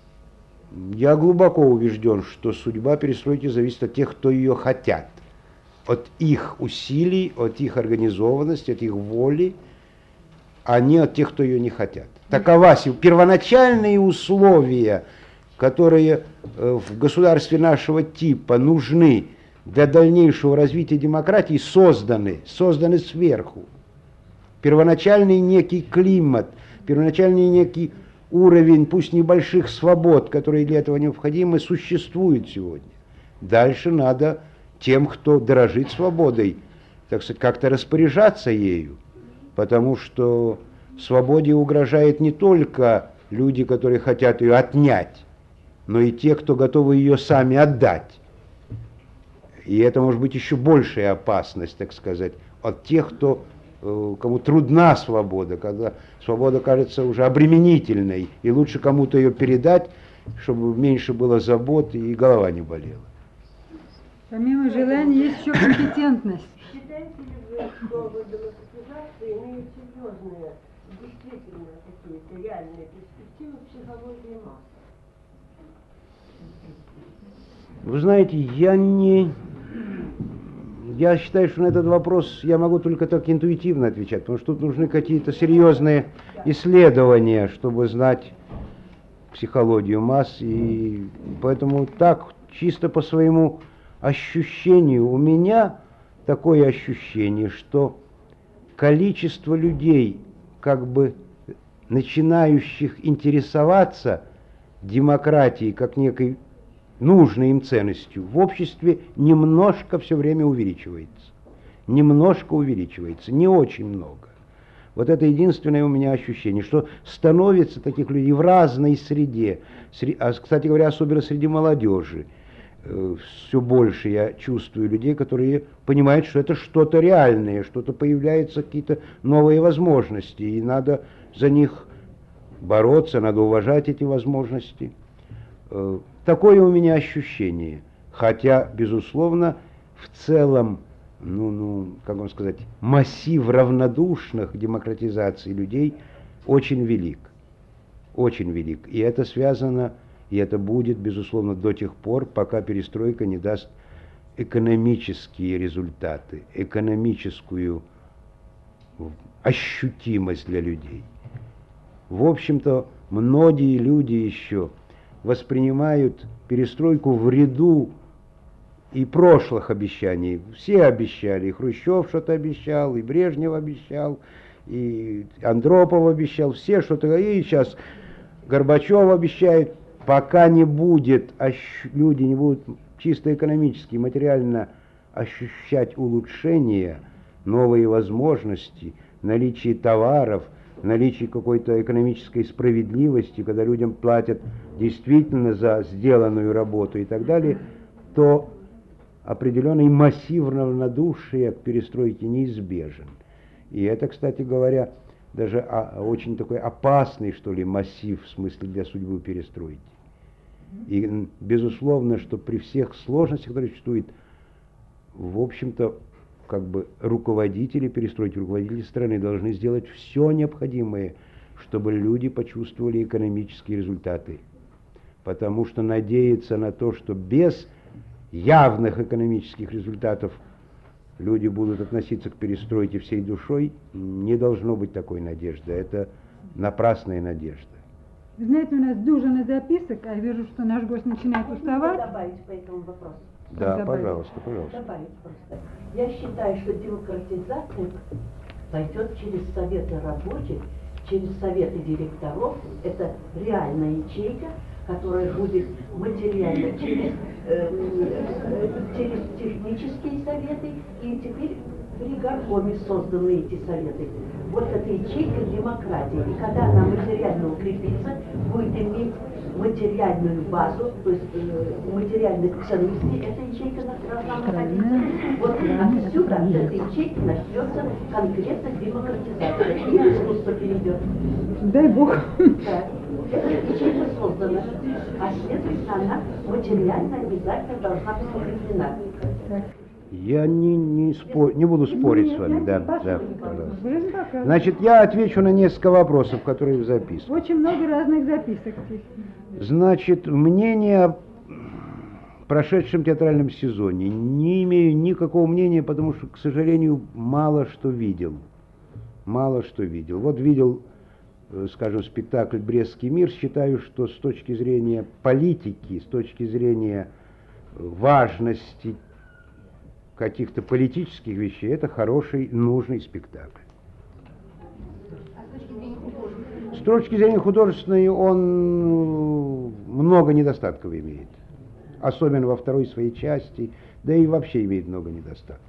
я глубоко убежден, что судьба перестройки зависит от тех, кто ее хотят, от их усилий, от их организованности, от их воли, а не от тех, кто ее не хотят. Такова первоначальные условия, которые в государстве нашего типа нужны для дальнейшего развития демократии, созданы, созданы сверху. Первоначальный некий климат, первоначальный некий уровень, пусть небольших свобод, которые для этого необходимы, существует сегодня. Дальше надо тем, кто дорожит свободой, так сказать, как-то распоряжаться ею, потому что свободе угрожает не только люди, которые хотят ее отнять, но и те, кто готовы ее сами отдать. И это может быть еще большая опасность, так сказать, от тех, кто, кому трудна свобода, когда свобода кажется уже обременительной, и лучше кому-то ее передать, чтобы меньше было забот и голова не болела. Помимо желания есть еще компетентность. Считаете ли вы, что в демократизации имеют серьезные, действительно какие-то реальные перспективы психологии масс? Вы знаете, я не... Я считаю, что на этот вопрос я могу только так интуитивно отвечать, потому что тут нужны какие-то серьезные исследования, чтобы знать психологию масс, и поэтому так, чисто по своему ощущению, у меня такое ощущение, что количество людей, как бы начинающих интересоваться демократией как некой нужной им ценностью, в обществе немножко все время увеличивается. Немножко увеличивается, не очень много. Вот это единственное у меня ощущение, что становится таких людей в разной среде. А, кстати говоря, особенно среди молодежи. Все больше я чувствую людей, которые понимают, что это что-то реальное, что-то появляются, какие-то новые возможности, и надо за них бороться, надо уважать эти возможности. Такое у меня ощущение, хотя, безусловно, в целом, ну, ну, как вам сказать, массив равнодушных к демократизации людей очень велик, очень велик. И это связано, и это будет, безусловно, до тех пор, пока перестройка не даст экономические результаты, экономическую ощутимость для людей. В общем-то, многие люди еще воспринимают перестройку в ряду и прошлых обещаний. Все обещали, и Хрущев что-то обещал, и Брежнев обещал, и Андропов обещал, все что-то, и сейчас Горбачев обещает. Пока не будет, люди не будут чисто экономически, материально ощущать улучшения, новые возможности, наличие товаров, наличии какой-то экономической справедливости, когда людям платят действительно за сделанную работу и так далее, то определенный массив равнодушия к перестройке неизбежен. И это, кстати говоря, даже очень такой опасный, что ли, массив в смысле для судьбы перестройки. И безусловно, что при всех сложностях, которые существуют, в общем-то, как бы руководители перестройки, руководители страны должны сделать все необходимое, чтобы люди почувствовали экономические результаты. Потому что надеяться на то, что без явных экономических результатов люди будут относиться к перестройке всей душой, не должно быть такой надежды. Это напрасная надежда. Вы знаете, у нас дюжина записок, а я вижу, что наш гость начинает уставать. Можно добавить по этому вопросу? Да, Добавить. пожалуйста, пожалуйста. Добавить просто. Я считаю, что демократизация пойдет через советы рабочих, через советы директоров. Это реальная ячейка, которая будет материально через, э, э, через технические советы, и теперь при горкоме созданы эти советы. Вот эта ячейка демократии. И когда она материально укрепится, будет иметь материальную базу, то есть э, материальных ценностей, эта ячейка должна находиться. Вот отсюда, от этой ячейки, начнется конкретно демократизация. И искусство перейдет. Дай Бог. Да. Эта ячейка создана, а следовательно, она материально обязательно должна быть укреплена. Я не, не, спор, не буду спорить Нет, с вами, нет, да, пожалуйста. да, пожалуйста. Жизнь показывает. Значит, я отвечу на несколько вопросов, которые в записке. Очень много разных записок здесь. Значит, мнение о прошедшем театральном сезоне. Не имею никакого мнения, потому что, к сожалению, мало что видел. Мало что видел. Вот видел, скажем, спектакль «Брестский мир». Считаю, что с точки зрения политики, с точки зрения важности каких-то политических вещей, это хороший, нужный спектакль. С точки зрения художественной он много недостатков имеет. Особенно во второй своей части, да и вообще имеет много недостатков.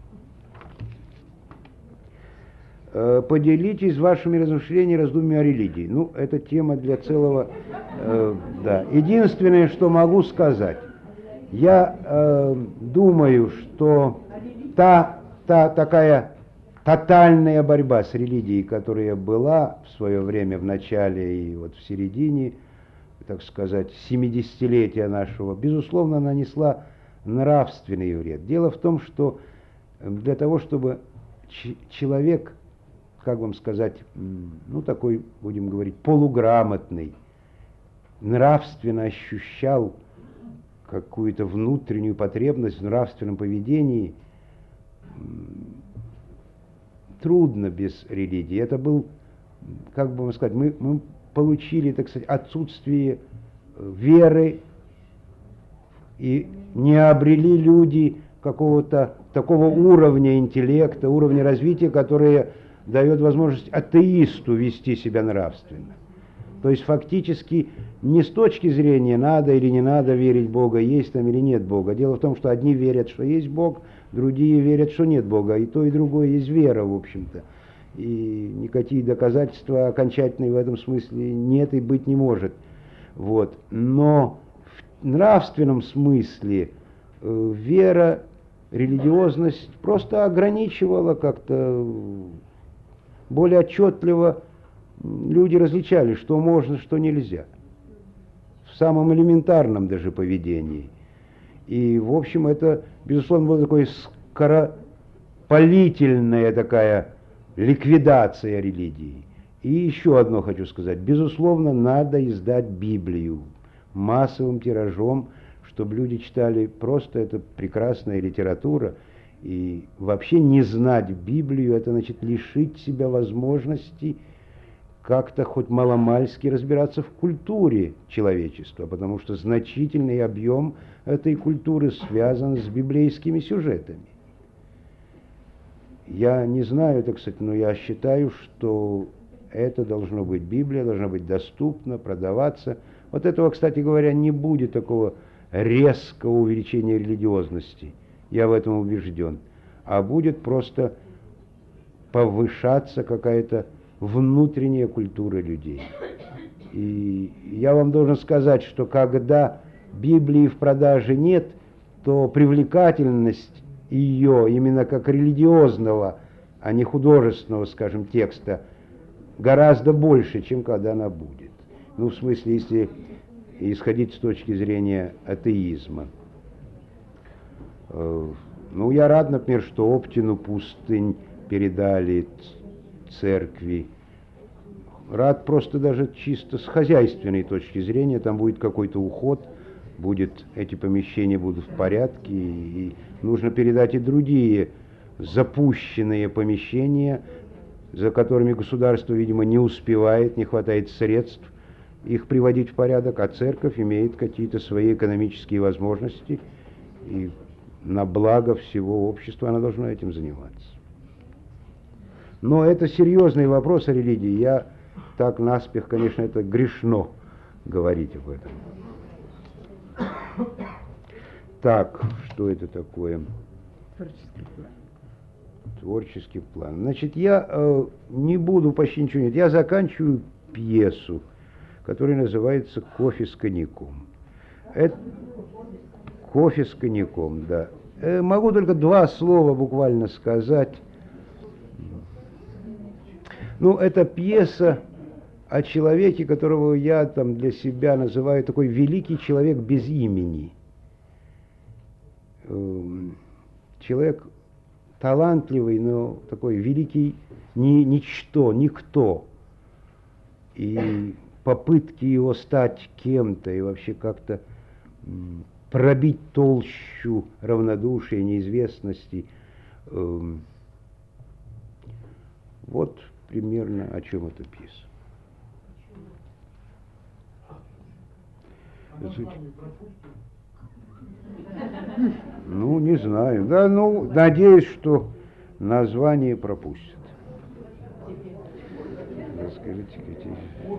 Поделитесь вашими размышлениями, раздумьями о религии. Ну, это тема для целого... Э, да. Единственное, что могу сказать, я э, думаю, что та, та такая тотальная борьба с религией, которая была в свое время в начале и вот в середине, так сказать, семидесятилетия нашего, безусловно, нанесла нравственный вред. Дело в том, что для того, чтобы ч- человек, как вам сказать, ну такой, будем говорить, полуграмотный, нравственно ощущал какую-то внутреннюю потребность в нравственном поведении, трудно без религии. Это был, как бы вам сказать, мы, мы получили, так сказать, отсутствие веры, и не обрели люди какого-то такого уровня интеллекта, уровня развития, которое дает возможность атеисту вести себя нравственно. То есть фактически не с точки зрения надо или не надо верить в Бога, есть там или нет Бога. Дело в том, что одни верят, что есть Бог, другие верят, что нет Бога. И то, и другое есть вера, в общем-то. И никакие доказательства окончательные в этом смысле нет и быть не может. Вот. Но в нравственном смысле э, вера, религиозность просто ограничивала как-то более отчетливо. Люди различали, что можно, что нельзя. В самом элементарном даже поведении. И, в общем, это, безусловно, была такая скоропалительная такая ликвидация религии. И еще одно хочу сказать. Безусловно, надо издать Библию массовым тиражом, чтобы люди читали просто, это прекрасная литература. И вообще не знать Библию, это значит лишить себя возможности как-то хоть маломальски разбираться в культуре человечества, потому что значительный объем этой культуры связан с библейскими сюжетами. Я не знаю, так сказать, но я считаю, что это должно быть Библия, должна быть доступна, продаваться. Вот этого, кстати говоря, не будет такого резкого увеличения религиозности, я в этом убежден, а будет просто повышаться какая-то внутренняя культура людей. И я вам должен сказать, что когда Библии в продаже нет, то привлекательность ее именно как религиозного, а не художественного, скажем, текста, гораздо больше, чем когда она будет. Ну, в смысле, если исходить с точки зрения атеизма. Ну, я рад, например, что Оптину пустынь передали церкви. Рад просто даже чисто с хозяйственной точки зрения, там будет какой-то уход, будет, эти помещения будут в порядке, и нужно передать и другие запущенные помещения, за которыми государство, видимо, не успевает, не хватает средств их приводить в порядок, а церковь имеет какие-то свои экономические возможности, и на благо всего общества она должна этим заниматься. Но это серьезный вопрос о религии. Я так наспех, конечно, это грешно говорить об этом. Так, что это такое? Творческий план. Творческий план. Значит, я э, не буду почти ничего нет. Я заканчиваю пьесу, которая называется «Кофе с коньяком». Это кофе с коньяком, да. Э, могу только два слова буквально сказать. Ну, это пьеса о человеке, которого я там для себя называю такой великий человек без имени. Человек талантливый, но такой великий ни, ничто, никто. И попытки его стать кем-то и вообще как-то пробить толщу равнодушия, неизвестности. Вот примерно о чем эта пьеса. Ну, не знаю. Да, ну, надеюсь, что название пропустят. Расскажите, Катерина.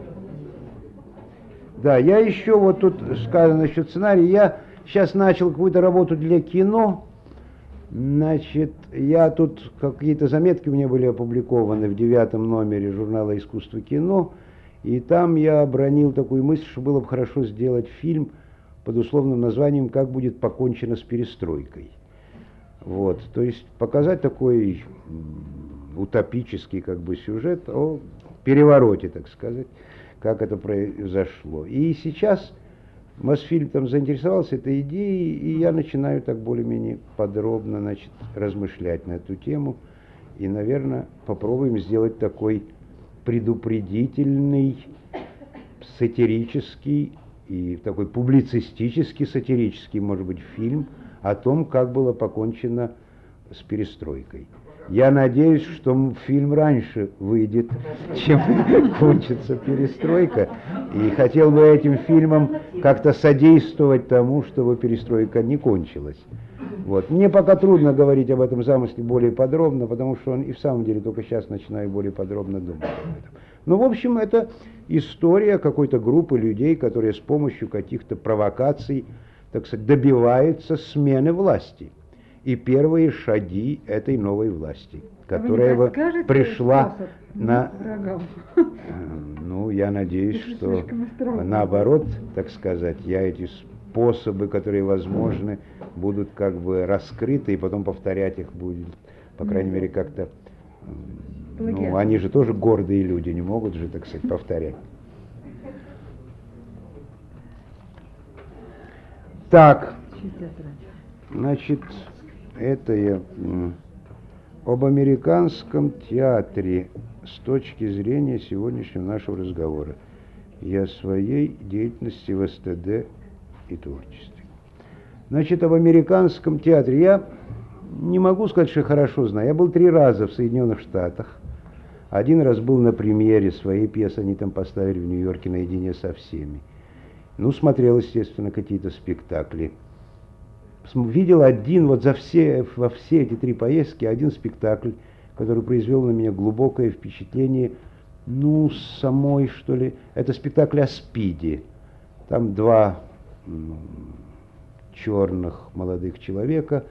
Да, я еще вот тут сказано насчет сценария. Я сейчас начал какую-то работу для кино. Значит, я тут какие-то заметки у меня были опубликованы в девятом номере журнала «Искусство кино». И там я обронил такую мысль, что было бы хорошо сделать фильм под условным названием «Как будет покончено с перестройкой». Вот, то есть показать такой утопический как бы сюжет о перевороте, так сказать, как это произошло. И сейчас Мосфильм там заинтересовался этой идеей, и я начинаю так более-менее подробно, значит, размышлять на эту тему. И, наверное, попробуем сделать такой предупредительный, сатирический и такой публицистический, сатирический, может быть, фильм о том, как было покончено с перестройкой. Я надеюсь, что фильм раньше выйдет, чем кончится перестройка, и хотел бы этим фильмом как-то содействовать тому, чтобы перестройка не кончилась. Вот. Мне пока трудно говорить об этом замысле более подробно, потому что он и в самом деле только сейчас начинаю более подробно думать об этом. Но, в общем, это история какой-то группы людей, которые с помощью каких-то провокаций, так сказать, добиваются смены власти. И первые шаги этой новой власти, которая бы пришла на... Ну, я надеюсь, что наоборот, так сказать, я эти способы, которые возможны, будут как бы раскрыты, и потом повторять их будет, по крайней мере, как-то... Ну, они же тоже гордые люди, не могут же, так сказать, повторять. Так, значит, это я об американском театре с точки зрения сегодняшнего нашего разговора и о своей деятельности в эс тэ дэ и творчестве. Значит, об американском театре я не могу сказать, что хорошо знаю. Я был три раза в Соединенных Штатах. Один раз был на премьере своей пьесы, они там поставили в Нью-Йорке наедине со всеми. Ну, смотрел, естественно, какие-то спектакли. Видел один, вот за все, во все эти три поездки, один спектакль, который произвел на меня глубокое впечатление, ну, самой, что ли, это спектакль о СПИДе. Там два ну, черных молодых человека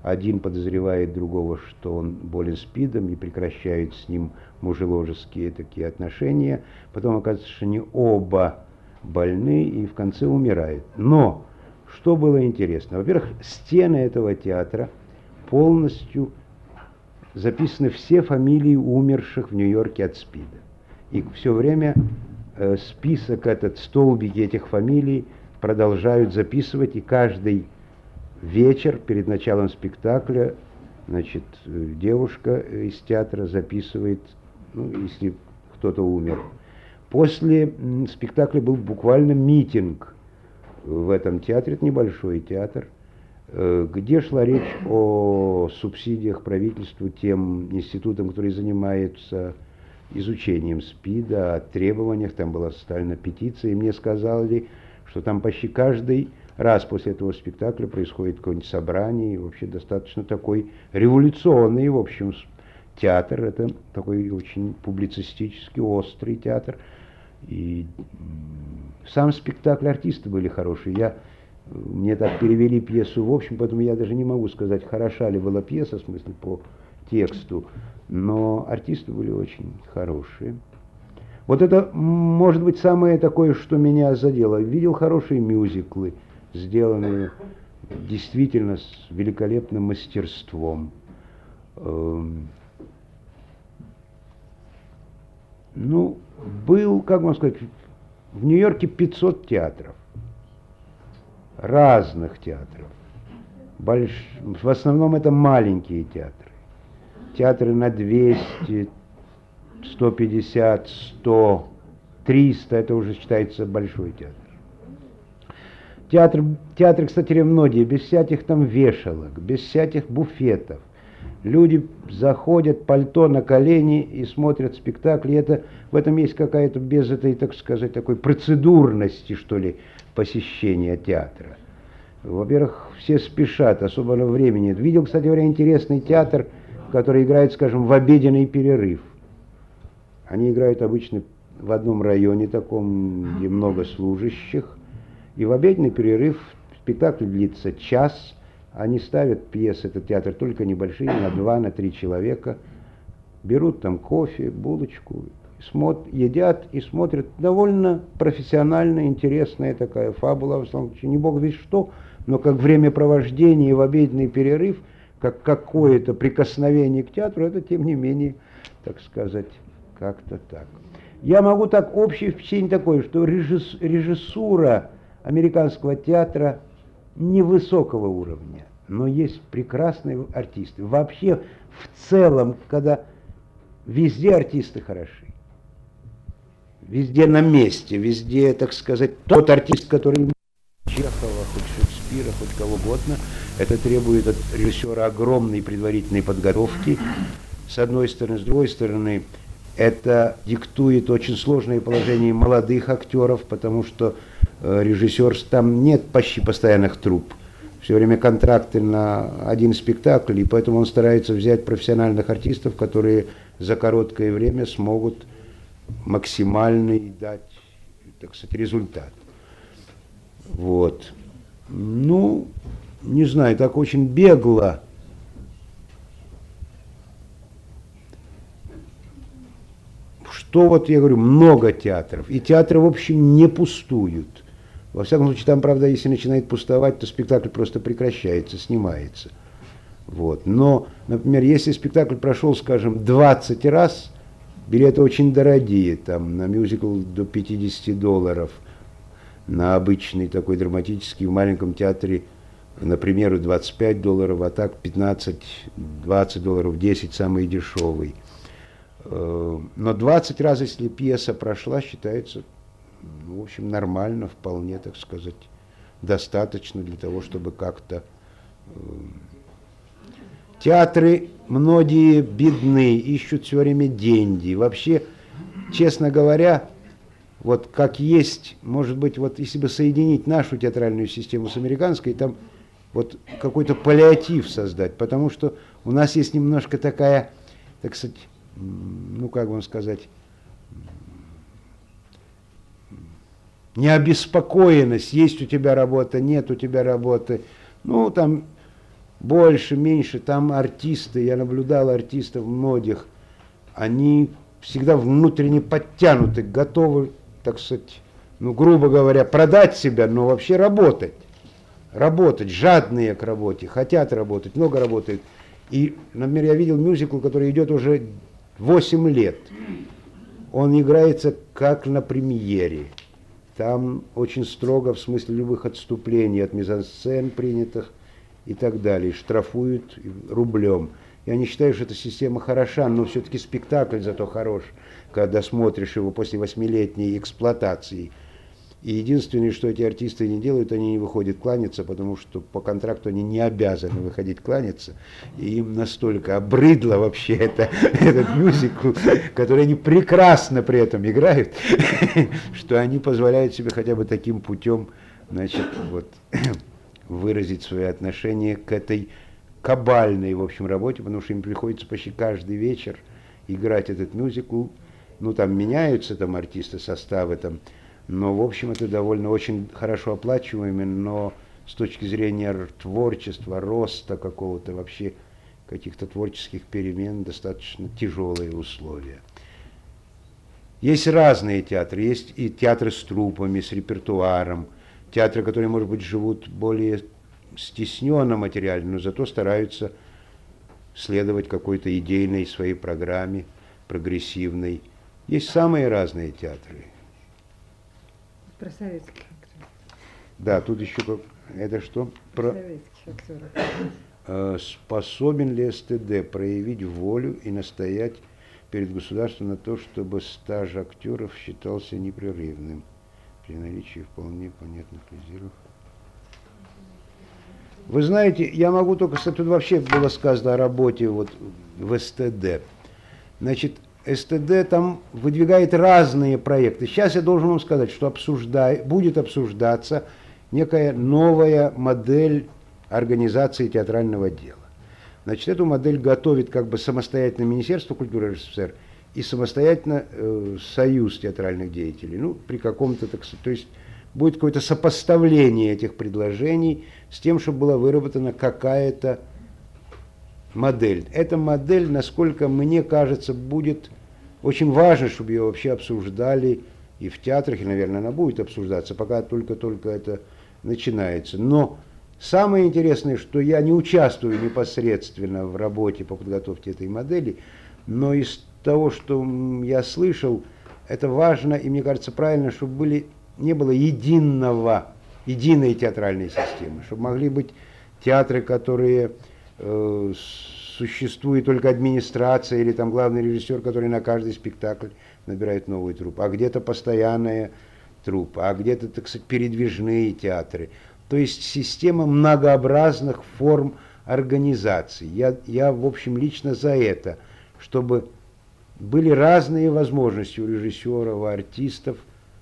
один подозревает другого, что он болен СПИДом, и прекращают с ним мужеложеские такие отношения. Потом оказывается, что они оба больны и в конце умирают. Но что было интересно? Во-первых, стены этого театра полностью записаны все фамилии умерших в Нью-Йорке от СПИДа. И все время э, список этот, столбики этих фамилий продолжают записывать, и каждый вечер перед началом спектакля, значит, девушка из театра записывает, ну, если кто-то умер. После спектакля был буквально митинг в этом театре, это небольшой театр, где шла речь о субсидиях правительству тем институтам, которые занимаются изучением СПИДа, о требованиях. Там была составлена петиция, и мне сказали, что там почти каждый раз после этого спектакля происходит какое-нибудь собрание, и вообще достаточно такой революционный, в общем, театр. Это такой очень публицистический, острый театр. И сам спектакль, артисты были хорошие. Я, мне так перевели пьесу в общем, поэтому я даже не могу сказать, хороша ли была пьеса, в смысле по тексту, но артисты были очень хорошие. Вот это, может быть, самое такое, что меня задело. Видел хорошие мюзиклы, сделанные действительно с великолепным мастерством. Ну, был, как можно сказать, в Нью-Йорке пятьсот театров, разных театров. Больш... В основном это маленькие театры. Театры на двести, сто пятьдесят, сто, триста, это уже считается большой театр. Театр, театры, кстати, многие, без всяких там вешалок, без всяких буфетов. Люди заходят, пальто на колени и смотрят спектакли. Это, в этом есть какая-то, без этой, так сказать, такой процедурности, что ли, посещения театра. Во-первых, все спешат, особенно времени. Видел, кстати говоря, интересный театр, который играет, скажем, в обеденный перерыв. Они играют обычно в одном районе таком, где много служащих. И в обеденный перерыв спектакль длится час. Они ставят пьесы, этот театр, только небольшие, на два, на три человека. Берут там кофе, булочку, смотр, едят и смотрят. Довольно профессионально, интересная такая фабула, в основном, не бог весть что, но как времяпровождение в обеденный перерыв, как какое-то прикосновение к театру, это тем не менее, так сказать, как-то так. Я могу так, общее впечатление такое, что режисс, режиссура американского театра невысокого уровня, но есть прекрасные артисты. Вообще, в целом, когда везде артисты хороши, везде на месте, везде, так сказать, тот артист, который Чехова, хоть Шекспира, хоть кого угодно, это требует от режиссера огромной предварительной подготовки, с одной стороны, с другой стороны, это диктует очень сложное положение молодых актеров, потому что э, режиссер, там нет почти постоянных труп. Все время контракты на один спектакль, и поэтому он старается взять профессиональных артистов, которые за короткое время смогут максимальный дать, так сказать, результат. Вот. Ну, не знаю, так очень бегло. Что вот, я говорю, много театров, и театры, в общем, не пустуют. Во всяком случае, там, правда, если начинает пустовать, то спектакль просто прекращается, снимается. Вот. Но, например, если спектакль прошел, скажем, двадцать раз, билеты очень дорогие, там, на мюзикл до пятидесяти долларов, на обычный такой драматический в маленьком театре, например, двадцать пять долларов, а так пятнадцать-двадцать долларов, десять самый дешевый. Но двадцать раз, если пьеса прошла, считается, ну, в общем, нормально, вполне, так сказать, достаточно для того, чтобы как-то... Театры многие бедны, ищут все время деньги. Вообще, честно говоря, вот как есть, может быть, вот если бы соединить нашу театральную систему с американской, там вот какой-то паллиатив создать, потому что у нас есть немножко такая, так сказать, ну, как вам сказать, необеспокоенность, есть у тебя работа, нет у тебя работы. Ну, там больше, меньше, там артисты, я наблюдал артистов многих, они всегда внутренне подтянуты, готовы, так сказать, ну, грубо говоря, продать себя, но вообще работать. Работать, жадные к работе, хотят работать, много работают. И, например, я видел мюзикл, который идет уже восемь лет. Он играется как на премьере. Там очень строго в смысле любых отступлений от мизансцен принятых и так далее. Штрафуют рублем. Я не считаю, что эта система хороша, но все-таки спектакль зато хорош, когда смотришь его после восьмилетней эксплуатации. И единственное, что эти артисты не делают, они не выходят кланяться, потому что по контракту они не обязаны выходить кланяться. И им настолько обрыдло вообще это, этот мюзикл, который они прекрасно при этом играют, что они позволяют себе хотя бы таким путем, значит, вот, выразить свое отношение к этой кабальной, в общем, работе, потому что им приходится почти каждый вечер играть этот мюзикл. Ну, там меняются там артисты, составы там. Но, в общем, это довольно очень хорошо оплачиваемо, но с точки зрения творчества, роста какого-то, вообще каких-то творческих перемен, достаточно тяжелые условия. Есть разные театры, есть и театры с труппами, с репертуаром, театры, которые, может быть, живут более стесненно материально, но зато стараются следовать какой-то идейной своей программе, прогрессивной. Есть самые разные театры. Про советских актеров. Да, тут еще как... Это что? Про... Советских актеров. Э, способен ли СТД проявить волю и настоять перед государством на то, чтобы стаж актеров считался непрерывным при наличии вполне понятных резервов? Вы знаете, я могу только... Тут вообще было сказано о работе вот в СТД. Значит, СТД там выдвигает разные проекты. Сейчас я должен вам сказать, что обсуждай, будет обсуждаться некая новая модель организации театрального дела. Значит, эту модель готовит как бы самостоятельно Министерство культуры РСФСР и самостоятельно э, Союз театральных деятелей. Ну, при каком-то, так сказать, то есть будет какое-то сопоставление этих предложений с тем, чтобы была выработана какая-то модель. Эта модель, насколько мне кажется, будет очень важно, чтобы ее вообще обсуждали и в театрах, и, наверное, она будет обсуждаться, пока только-только это начинается. Но самое интересное, что я не участвую непосредственно в работе по подготовке этой модели, но из того, что я слышал, это важно, и мне кажется правильно, чтобы были, не было единого, единой театральной системы, чтобы могли быть театры, которые... Э, существует только администрация или там главный режиссер, который на каждый спектакль набирает новую труппу, а где-то постоянная труппа, а где-то, так сказать, передвижные театры. То есть система многообразных форм организации. Я, я, в общем, лично за это, чтобы были разные возможности у режиссеров, у артистов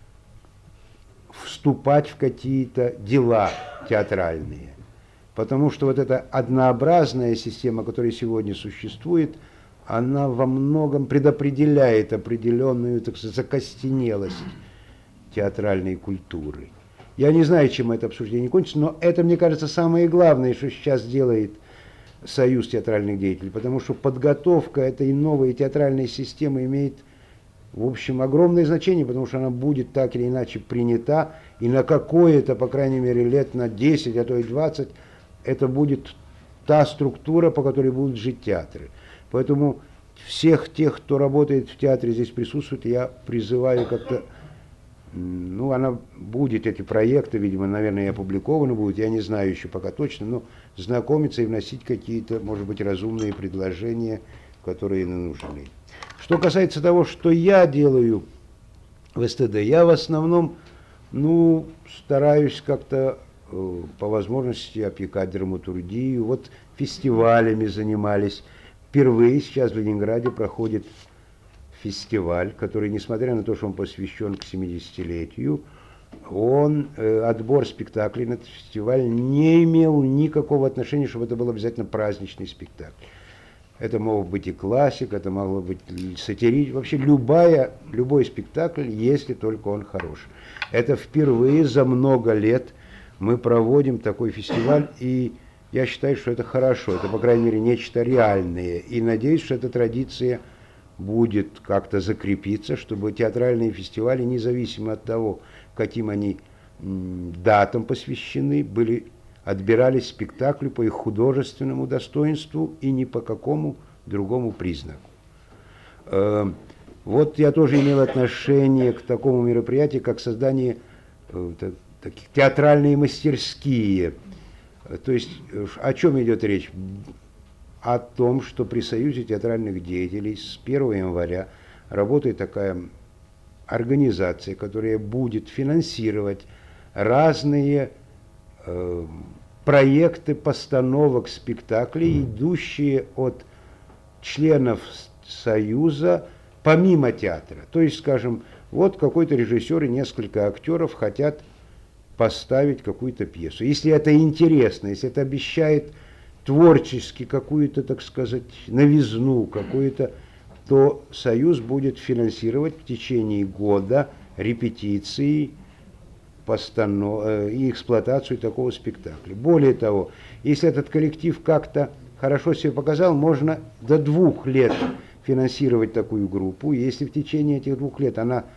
вступать в какие-то дела театральные. Потому что вот эта однообразная система, которая сегодня существует, она во многом предопределяет определенную, так сказать, закостенелость театральной культуры. Я не знаю, чем это обсуждение кончится, но это, мне кажется, самое главное, что сейчас делает Союз театральных деятелей, потому что подготовка этой новой театральной системы имеет, в общем, огромное значение, потому что она будет так или иначе принята, и на какое-то, по крайней мере, лет на десять, а то и двадцать, это будет та структура, по которой будут жить театры. Поэтому всех тех, кто работает в театре, здесь присутствует, я призываю как-то, ну, она будет, эти проекты, видимо, наверное, и опубликованы будут, я не знаю еще пока точно, но знакомиться и вносить какие-то, может быть, разумные предложения, которые нужны. Что касается того, что я делаю в СТД, я в основном, ну, стараюсь как-то по возможности опекать драматургию. Вот фестивалями занимались. Впервые сейчас в Ленинграде проходит фестиваль, который, несмотря на то, что он посвящен к семидесятилетию, он, э, отбор спектаклей на этот фестиваль не имел никакого отношения, чтобы это был обязательно праздничный спектакль. Это мог быть и классик, это могло быть сатирический, вообще любая, любой спектакль, если только он хорош. Это впервые за много лет мы проводим такой фестиваль, и я считаю, что это хорошо, это, по крайней мере, нечто реальное. И надеюсь, что эта традиция будет как-то закрепиться, чтобы театральные фестивали, независимо от того, каким они м, датам посвящены, были, отбирались спектаклю по их художественному достоинству и ни по какому другому признаку. Э, вот я тоже имел отношение к такому мероприятию, как создание э, таких театральные мастерские. То есть о чем идет речь? О том, что при Союзе театральных деятелей с первого января работает такая организация, которая будет финансировать разные э, проекты постановок спектаклей, идущие от членов Союза помимо театра. То есть, скажем, вот какой-то режиссер и несколько актеров хотят поставить какую-то пьесу. Если это интересно, если это обещает творчески какую-то, так сказать, новизну, какую-то, то Союз будет финансировать в течение года репетиции постанов... и эксплуатацию такого спектакля. Более того, если этот коллектив как-то хорошо себя показал, можно до двух лет финансировать такую группу. Если в течение этих двух лет она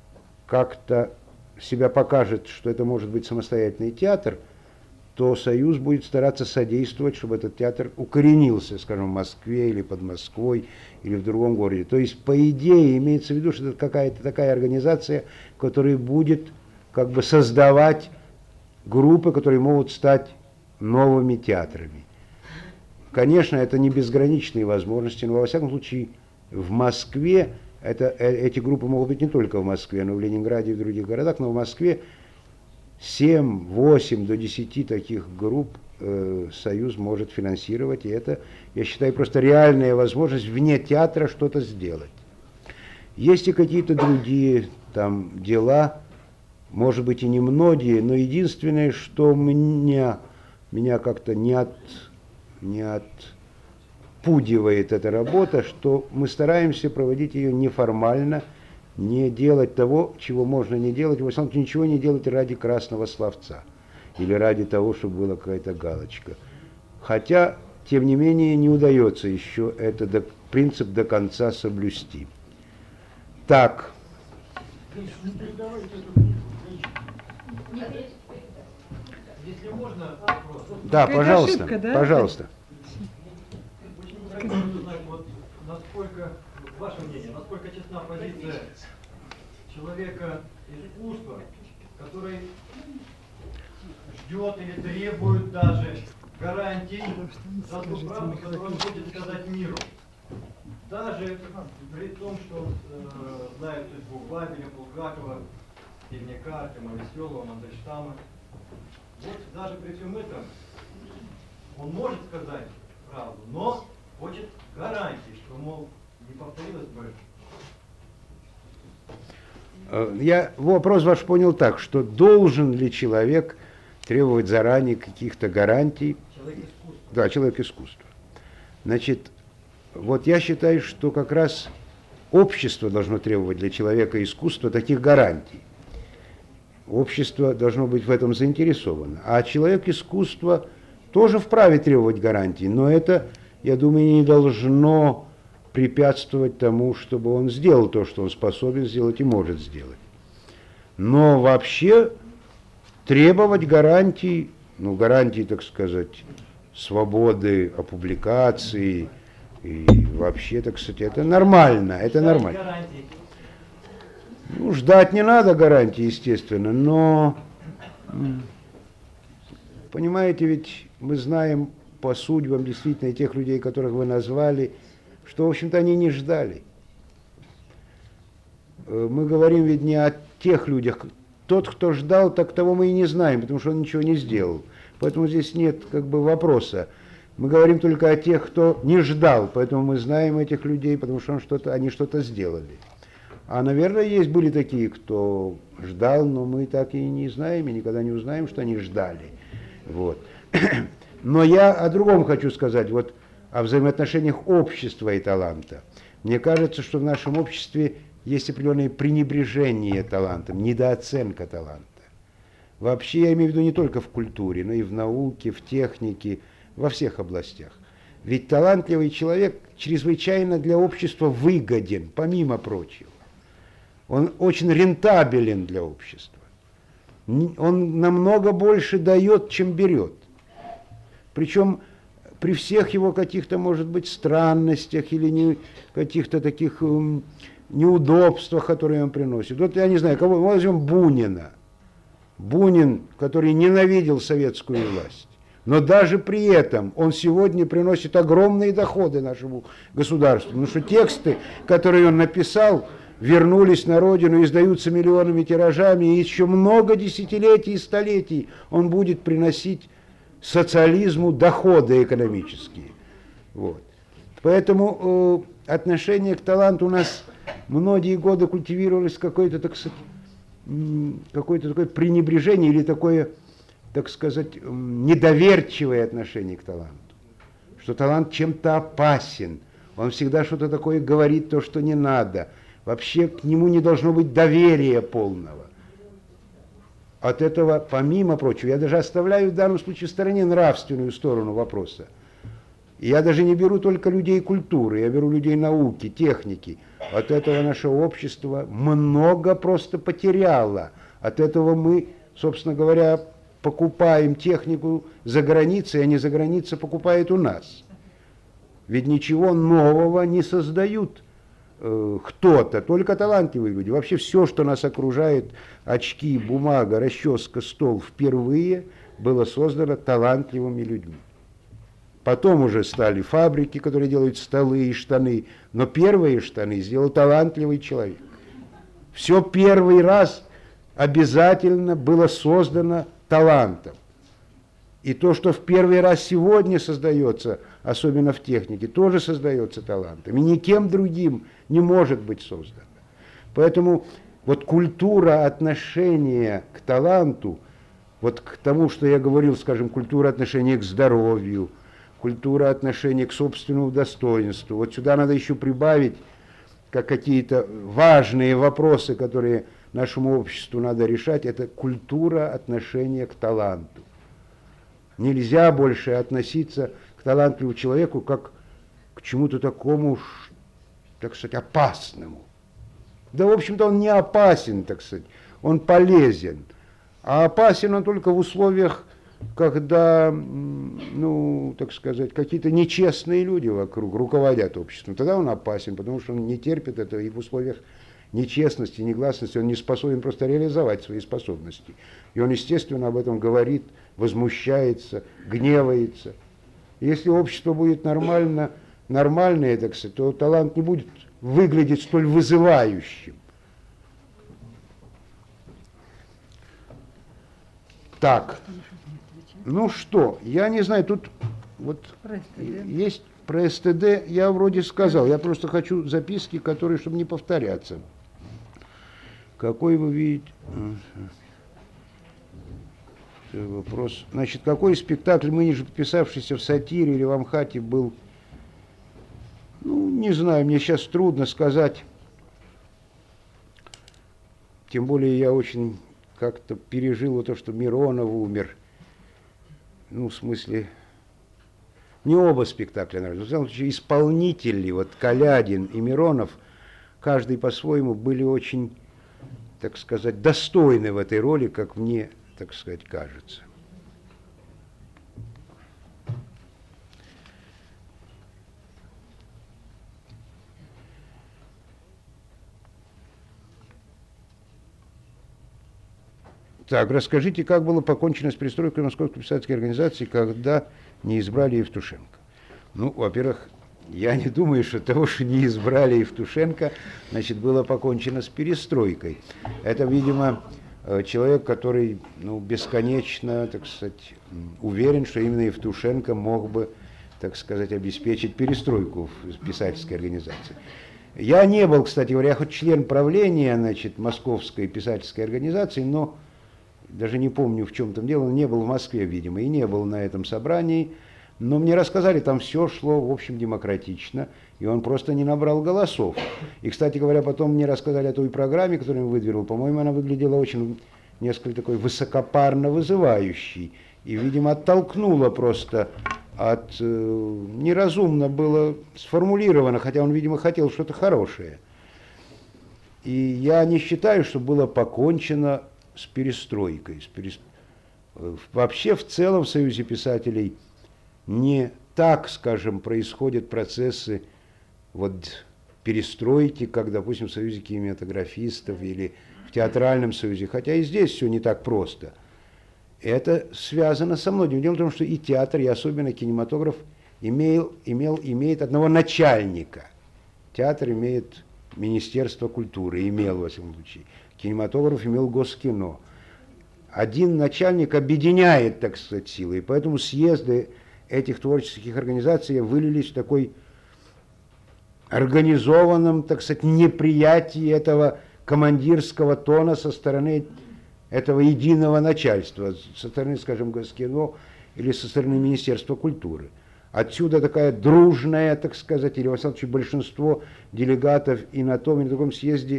как-то себя покажет, что это может быть самостоятельный театр, то Союз будет стараться содействовать, чтобы этот театр укоренился, скажем, в Москве или под Москвой, или в другом городе. То есть, по идее, имеется в виду, что это какая-то такая организация, которая будет как бы создавать группы, которые могут стать новыми театрами. Конечно, это не безграничные возможности, но, во всяком случае, в Москве Это, эти группы могут быть не только в Москве, но и в Ленинграде и в других городах, но в Москве семь, восемь до десяти таких групп э, Союз может финансировать, и это, я считаю, просто реальная возможность вне театра что-то сделать. Есть и какие-то другие там дела, может быть и немногие, но единственное, что меня, меня как-то не от... Не от пудивает эта работа, что мы стараемся проводить ее неформально, не делать того, чего можно не делать, в основном ничего не делать ради красного словца или ради того, чтобы была какая-то галочка. Хотя, тем не менее, не удается еще этот до, принцип до конца соблюсти. Так. Если можно, вопрос. Да, пожалуйста, ошибка, да? пожалуйста. Хотелось бы узнать, вот, насколько, ваше мнение, насколько честна позиция человека искусства, который ждет или требует даже гарантий за ту правду, которую он будет сказать миру. Даже при том, что он э, знает судьбу Бабеля, Булгакова, Стивняка, Артема Веселого, Мандельштама. Вот даже при всем этом он может сказать правду, но хочет гарантии, что, мол, не повторилось бы. Я вопрос ваш понял так, что должен ли человек требовать заранее каких-то гарантий? Человек искусства. Да, человек искусства. Значит, вот я считаю, что как раз общество должно требовать для человека искусства таких гарантий. Общество должно быть в этом заинтересовано. А человек искусства тоже вправе требовать гарантий, но это, я думаю, не должно препятствовать тому, чтобы он сделал то, что он способен сделать и может сделать. Но вообще требовать гарантий, ну, гарантий, так сказать, свободы опубликации и вообще, так сказать, это нормально, это нормально. Ну, ждать не надо гарантии, естественно, но, понимаете, ведь мы знаем по судьбам действительно тех людей, которых вы назвали, что, в общем-то, они не ждали. Мы говорим ведь не о тех людях. Тот, кто ждал, так того мы и не знаем, потому что он ничего не сделал. Поэтому здесь нет как бы вопроса. Мы говорим только о тех, кто не ждал, поэтому мы знаем этих людей, потому что он что-то, они что-то сделали. А, наверное, есть были такие, кто ждал, но мы так и не знаем, и никогда не узнаем, что они ждали. Вот. Но я о другом хочу сказать, вот о взаимоотношениях общества и таланта. Мне кажется, что в нашем обществе есть определенное пренебрежение талантом, недооценка таланта. Вообще, я имею в виду не только в культуре, но и в науке, в технике, во всех областях. Ведь талантливый человек чрезвычайно для общества выгоден, помимо прочего. Он очень рентабелен для общества. Он намного больше дает, чем берет. Причем при всех его каких-то, может быть, странностях или не, каких-то таких um, неудобствах, которые он приносит. Вот я не знаю, кого, возьмем Бунина. Бунин, который ненавидел советскую власть. Но даже при этом он сегодня приносит огромные доходы нашему государству. Потому что тексты, которые он написал, вернулись на родину, издаются миллионами тиражами, и еще много десятилетий и столетий он будет приносить социализму доходы экономические. Вот. Поэтому э, отношение к таланту у нас многие годы культивировалось какое-то, так сказать, какое-то такое пренебрежение или такое, так сказать, недоверчивое отношение к таланту. Что талант чем-то опасен, он всегда что-то такое говорит, то, что не надо. Вообще к нему не должно быть доверия полного. От этого, помимо прочего, я даже оставляю в данном случае в стороне нравственную сторону вопроса. Я даже не беру только людей культуры, я беру людей науки, техники. От этого наше общество много просто потеряло. От этого мы, собственно говоря, покупаем технику за границей, а не за границей покупает у нас. Ведь ничего нового не создают э, кто-то, только талантливые люди. Вообще все, что нас окружает, очки, бумага, расческа, стол, впервые было создано талантливыми людьми. Потом уже стали фабрики, которые делают столы и штаны, но первые штаны сделал талантливый человек. Все первый раз обязательно было создано талантом. И то, что в первый раз сегодня создается, особенно в технике, тоже создается талантом. И никем другим не может быть создано. Поэтому вот культура отношения к таланту, вот к тому, что я говорил, скажем, культура отношения к здоровью, культура отношения к собственному достоинству. Вот сюда надо еще прибавить, как какие-то важные вопросы, которые нашему обществу надо решать, это культура отношения к таланту. Нельзя больше относиться к талантливому человеку как к чему-то такому, так сказать, опасному. Да, в общем-то, он не опасен, так сказать, он полезен. А опасен он только в условиях, когда, ну, так сказать, какие-то нечестные люди вокруг руководят обществом. Тогда он опасен, потому что он не терпит это, и в условиях нечестности, негласности он не способен просто реализовать свои способности. И он, естественно, об этом говорит, возмущается, гневается. Если общество будет нормально, нормальное, так сказать, то талант не будет выглядеть столь вызывающим. Так, ну что, я не знаю, тут вот есть про СТД, я вроде сказал, я просто хочу записки, которые, чтобы не повторяться. Какой вы видите... Вопрос. Значит, какой спектакль, мы ниже подписавшийся в «Сатире» или в «Амхате» был, ну, не знаю, мне сейчас трудно сказать. Тем более я очень как-то пережил то, что Миронов умер. Ну, в смысле, не оба спектакля, наверное. В самом случае, исполнители, вот Колядин и Миронов, каждый по-своему были очень, так сказать, достойны в этой роли, как мне, так сказать, кажется. Так, расскажите, как было покончено с перестройкой Московской писательской организации, когда не избрали Евтушенко? Ну, во-первых, я не думаю, что того, что не избрали Евтушенко, значит, было покончено с перестройкой. Это, видимо, человек, который, ну, бесконечно, так сказать, уверен, что именно Евтушенко мог бы, так сказать, обеспечить перестройку в писательской организации. Я не был, кстати говоря, я хоть член правления, значит, Московской писательской организации, но даже не помню, в чем там дело, не был в Москве, видимо, и не был на этом собрании, но мне рассказали, там все шло, в общем, демократично, и он просто не набрал голосов. И, кстати говоря, потом мне рассказали о той программе, которую он выдвинул, по-моему, она выглядела очень, несколько такой высокопарно вызывающей, и, видимо, оттолкнула просто от, э, неразумно было сформулировано, хотя он, видимо, хотел что-то хорошее. И я не считаю, что было покончено с перестройкой. С перес... Вообще, в целом, в Союзе писателей не так, скажем, происходят процессы вот, перестройки, как, допустим, в Союзе кинематографистов или в театральном союзе, хотя и здесь все не так просто. Это связано со многим. Дело в том, что и театр, и особенно кинематограф имел, имел, имеет одного начальника. Театр имеет Министерство культуры, имел, во всяком случае. Кинематограф имел Госкино. Один начальник объединяет, так сказать, силы, и поэтому съезды этих творческих организаций вылились в такой организованном, так сказать, неприятии этого командирского тона со стороны этого единого начальства, со стороны, скажем, Госкино или со стороны Министерства культуры. Отсюда такая дружная, так сказать, или, во всяком случае, большинство делегатов и на том, и на другом съезде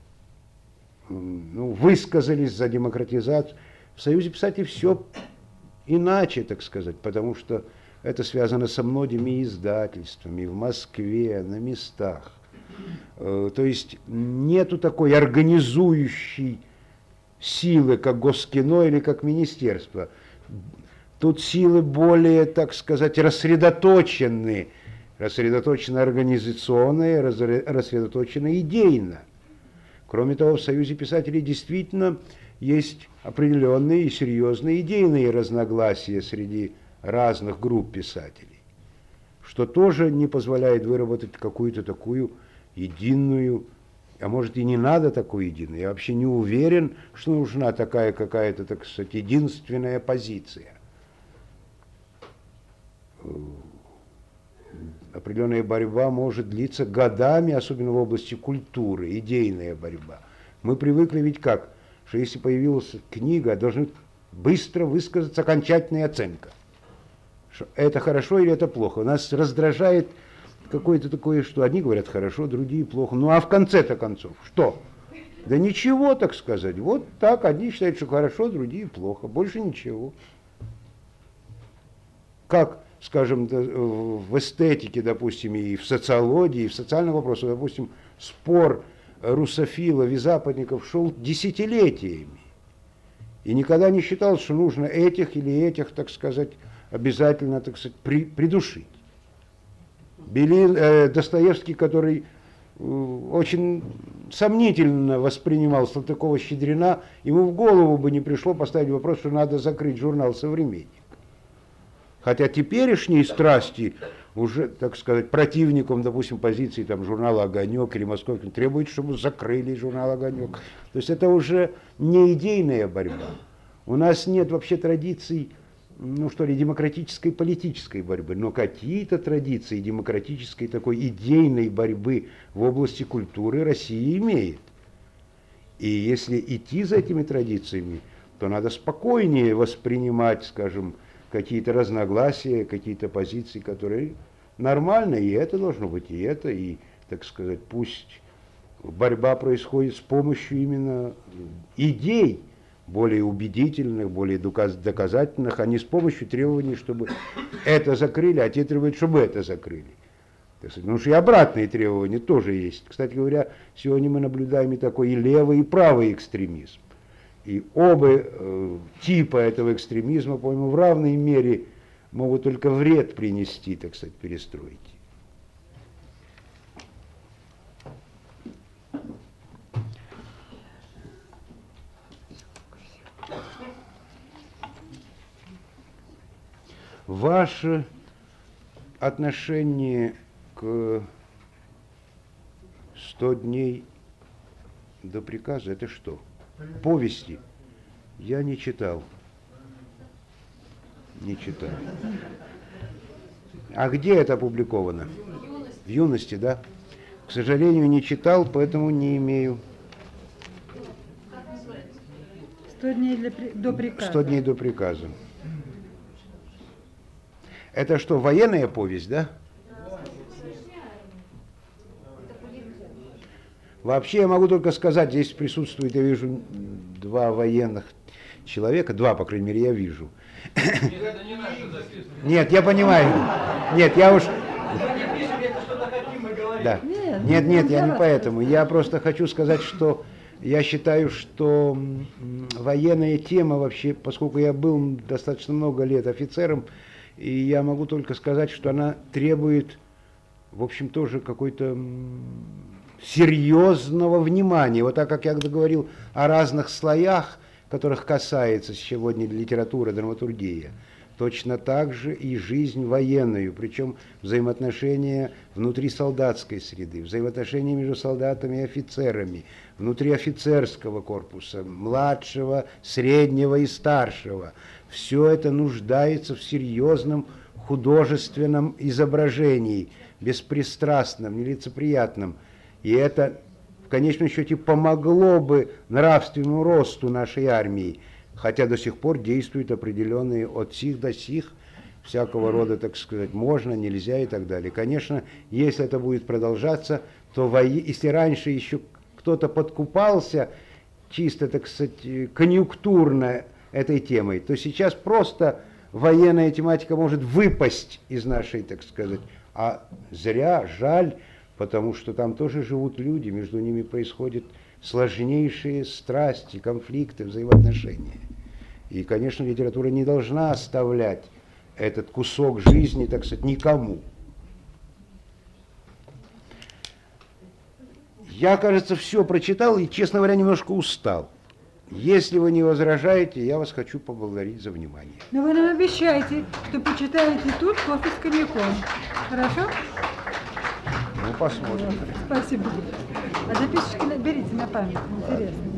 ну, высказались за демократизацию. В Союзе писателей все иначе, так сказать, потому что это связано со многими издательствами в Москве, на местах. То есть нету такой организующей силы, как Госкино или как министерство. Тут силы более, так сказать, рассредоточены, рассредоточены организационно, рассредоточены идейно. Кроме того, в Союзе писателей действительно есть определенные и серьезные идейные разногласия среди разных групп писателей, что тоже не позволяет выработать какую-то такую единую, а может и не надо такой единой. Я вообще не уверен, что нужна такая какая-то, так сказать, единственная позиция. Определенная борьба может длиться годами, особенно в области культуры, идейная борьба. Мы привыкли ведь как, что если появилась книга, должна быстро высказаться окончательная оценка. Что это хорошо или это плохо. Нас раздражает какое-то такое, что одни говорят хорошо, другие плохо. Ну а в конце-то концов, что? Да ничего, так сказать. Вот так, одни считают, что хорошо, другие плохо. Больше ничего. Как, скажем, в эстетике, допустим, и в социологии, и в социальных вопросах, допустим, спор русофилов и западников шел десятилетиями. И никогда не считалось, что нужно этих или этих, так сказать, обязательно, так сказать, при, придушить. Белин, э, Достоевский, который э, очень сомнительно воспринимал Салтыкова-Щедрина, ему в голову бы не пришло поставить вопрос, что надо закрыть журнал «Современник». Хотя теперешние страсти уже, так сказать, противникам, допустим, позиции там, журнала «Огонек» или «Московский» требуют, чтобы закрыли журнал «Огонек». То есть это уже не идейная борьба. У нас нет вообще традиций, ну что ли, демократической политической борьбы, но какие-то традиции демократической такой идейной борьбы в области культуры Россия имеет. И если идти за этими традициями, то надо спокойнее воспринимать, скажем, какие-то разногласия, какие-то позиции, которые нормально, и это должно быть, и это, и, так сказать, пусть борьба происходит с помощью именно идей, более убедительных, более доказательных, а не с помощью требований, чтобы это закрыли, а те требуют, чтобы это закрыли. Потому что и обратные требования тоже есть. Кстати говоря, сегодня мы наблюдаем и такой и левый, и правый экстремизм. И оба э, типа этого экстремизма, по-моему, в равной мере могут только вред принести, так сказать, перестройке. Ваше отношение к сто дней до приказа, это что? Повести? Я не читал. Не читал. А где это опубликовано? В юности. В юности, да? К сожалению, не читал, поэтому не имею. Сто дней для, до приказа. Сто дней до приказа. Это что, военная повесть, да? Вообще я могу только сказать, здесь присутствует, я вижу, два военных человека, два, по крайней мере, я вижу. Нет, я понимаю. Нет, я уж... Да. Нет, нет, я не поэтому. Я просто хочу сказать, что я считаю, что военная тема вообще, поскольку я был достаточно много лет офицером, и я могу только сказать, что она требует, в общем, тоже какой-то серьезного внимания. Вот так как я говорил о разных слоях, которых касается сегодня литература, драматургия, точно так же и жизнь военную, причем взаимоотношения внутри солдатской среды, взаимоотношения между солдатами и офицерами, внутри офицерского корпуса, младшего, среднего и старшего. Все это нуждается в серьезном художественном изображении, беспристрастном, нелицеприятном. И это в конечном счете помогло бы нравственному росту нашей армии, хотя до сих пор действуют определенные от сих до сих, всякого рода, так сказать, можно, нельзя и так далее. Конечно, если это будет продолжаться, то во... если раньше еще кто-то подкупался чисто, так сказать, конъюнктурно этой темой, то сейчас просто военная тематика может выпасть из нашей, так сказать, а зря, жаль, потому что там тоже живут люди, между ними происходят сложнейшие страсти, конфликты, взаимоотношения. И, конечно, литература не должна оставлять этот кусок жизни, так сказать, никому. Я, кажется, все прочитал и, честно говоря, немножко устал. Если вы не возражаете, я вас хочу поблагодарить за внимание. Но вы нам обещаете, что почитаете тут кофе с коньяком. Хорошо? Ну, посмотрим. Спасибо. А записочки берите на память. Интересно.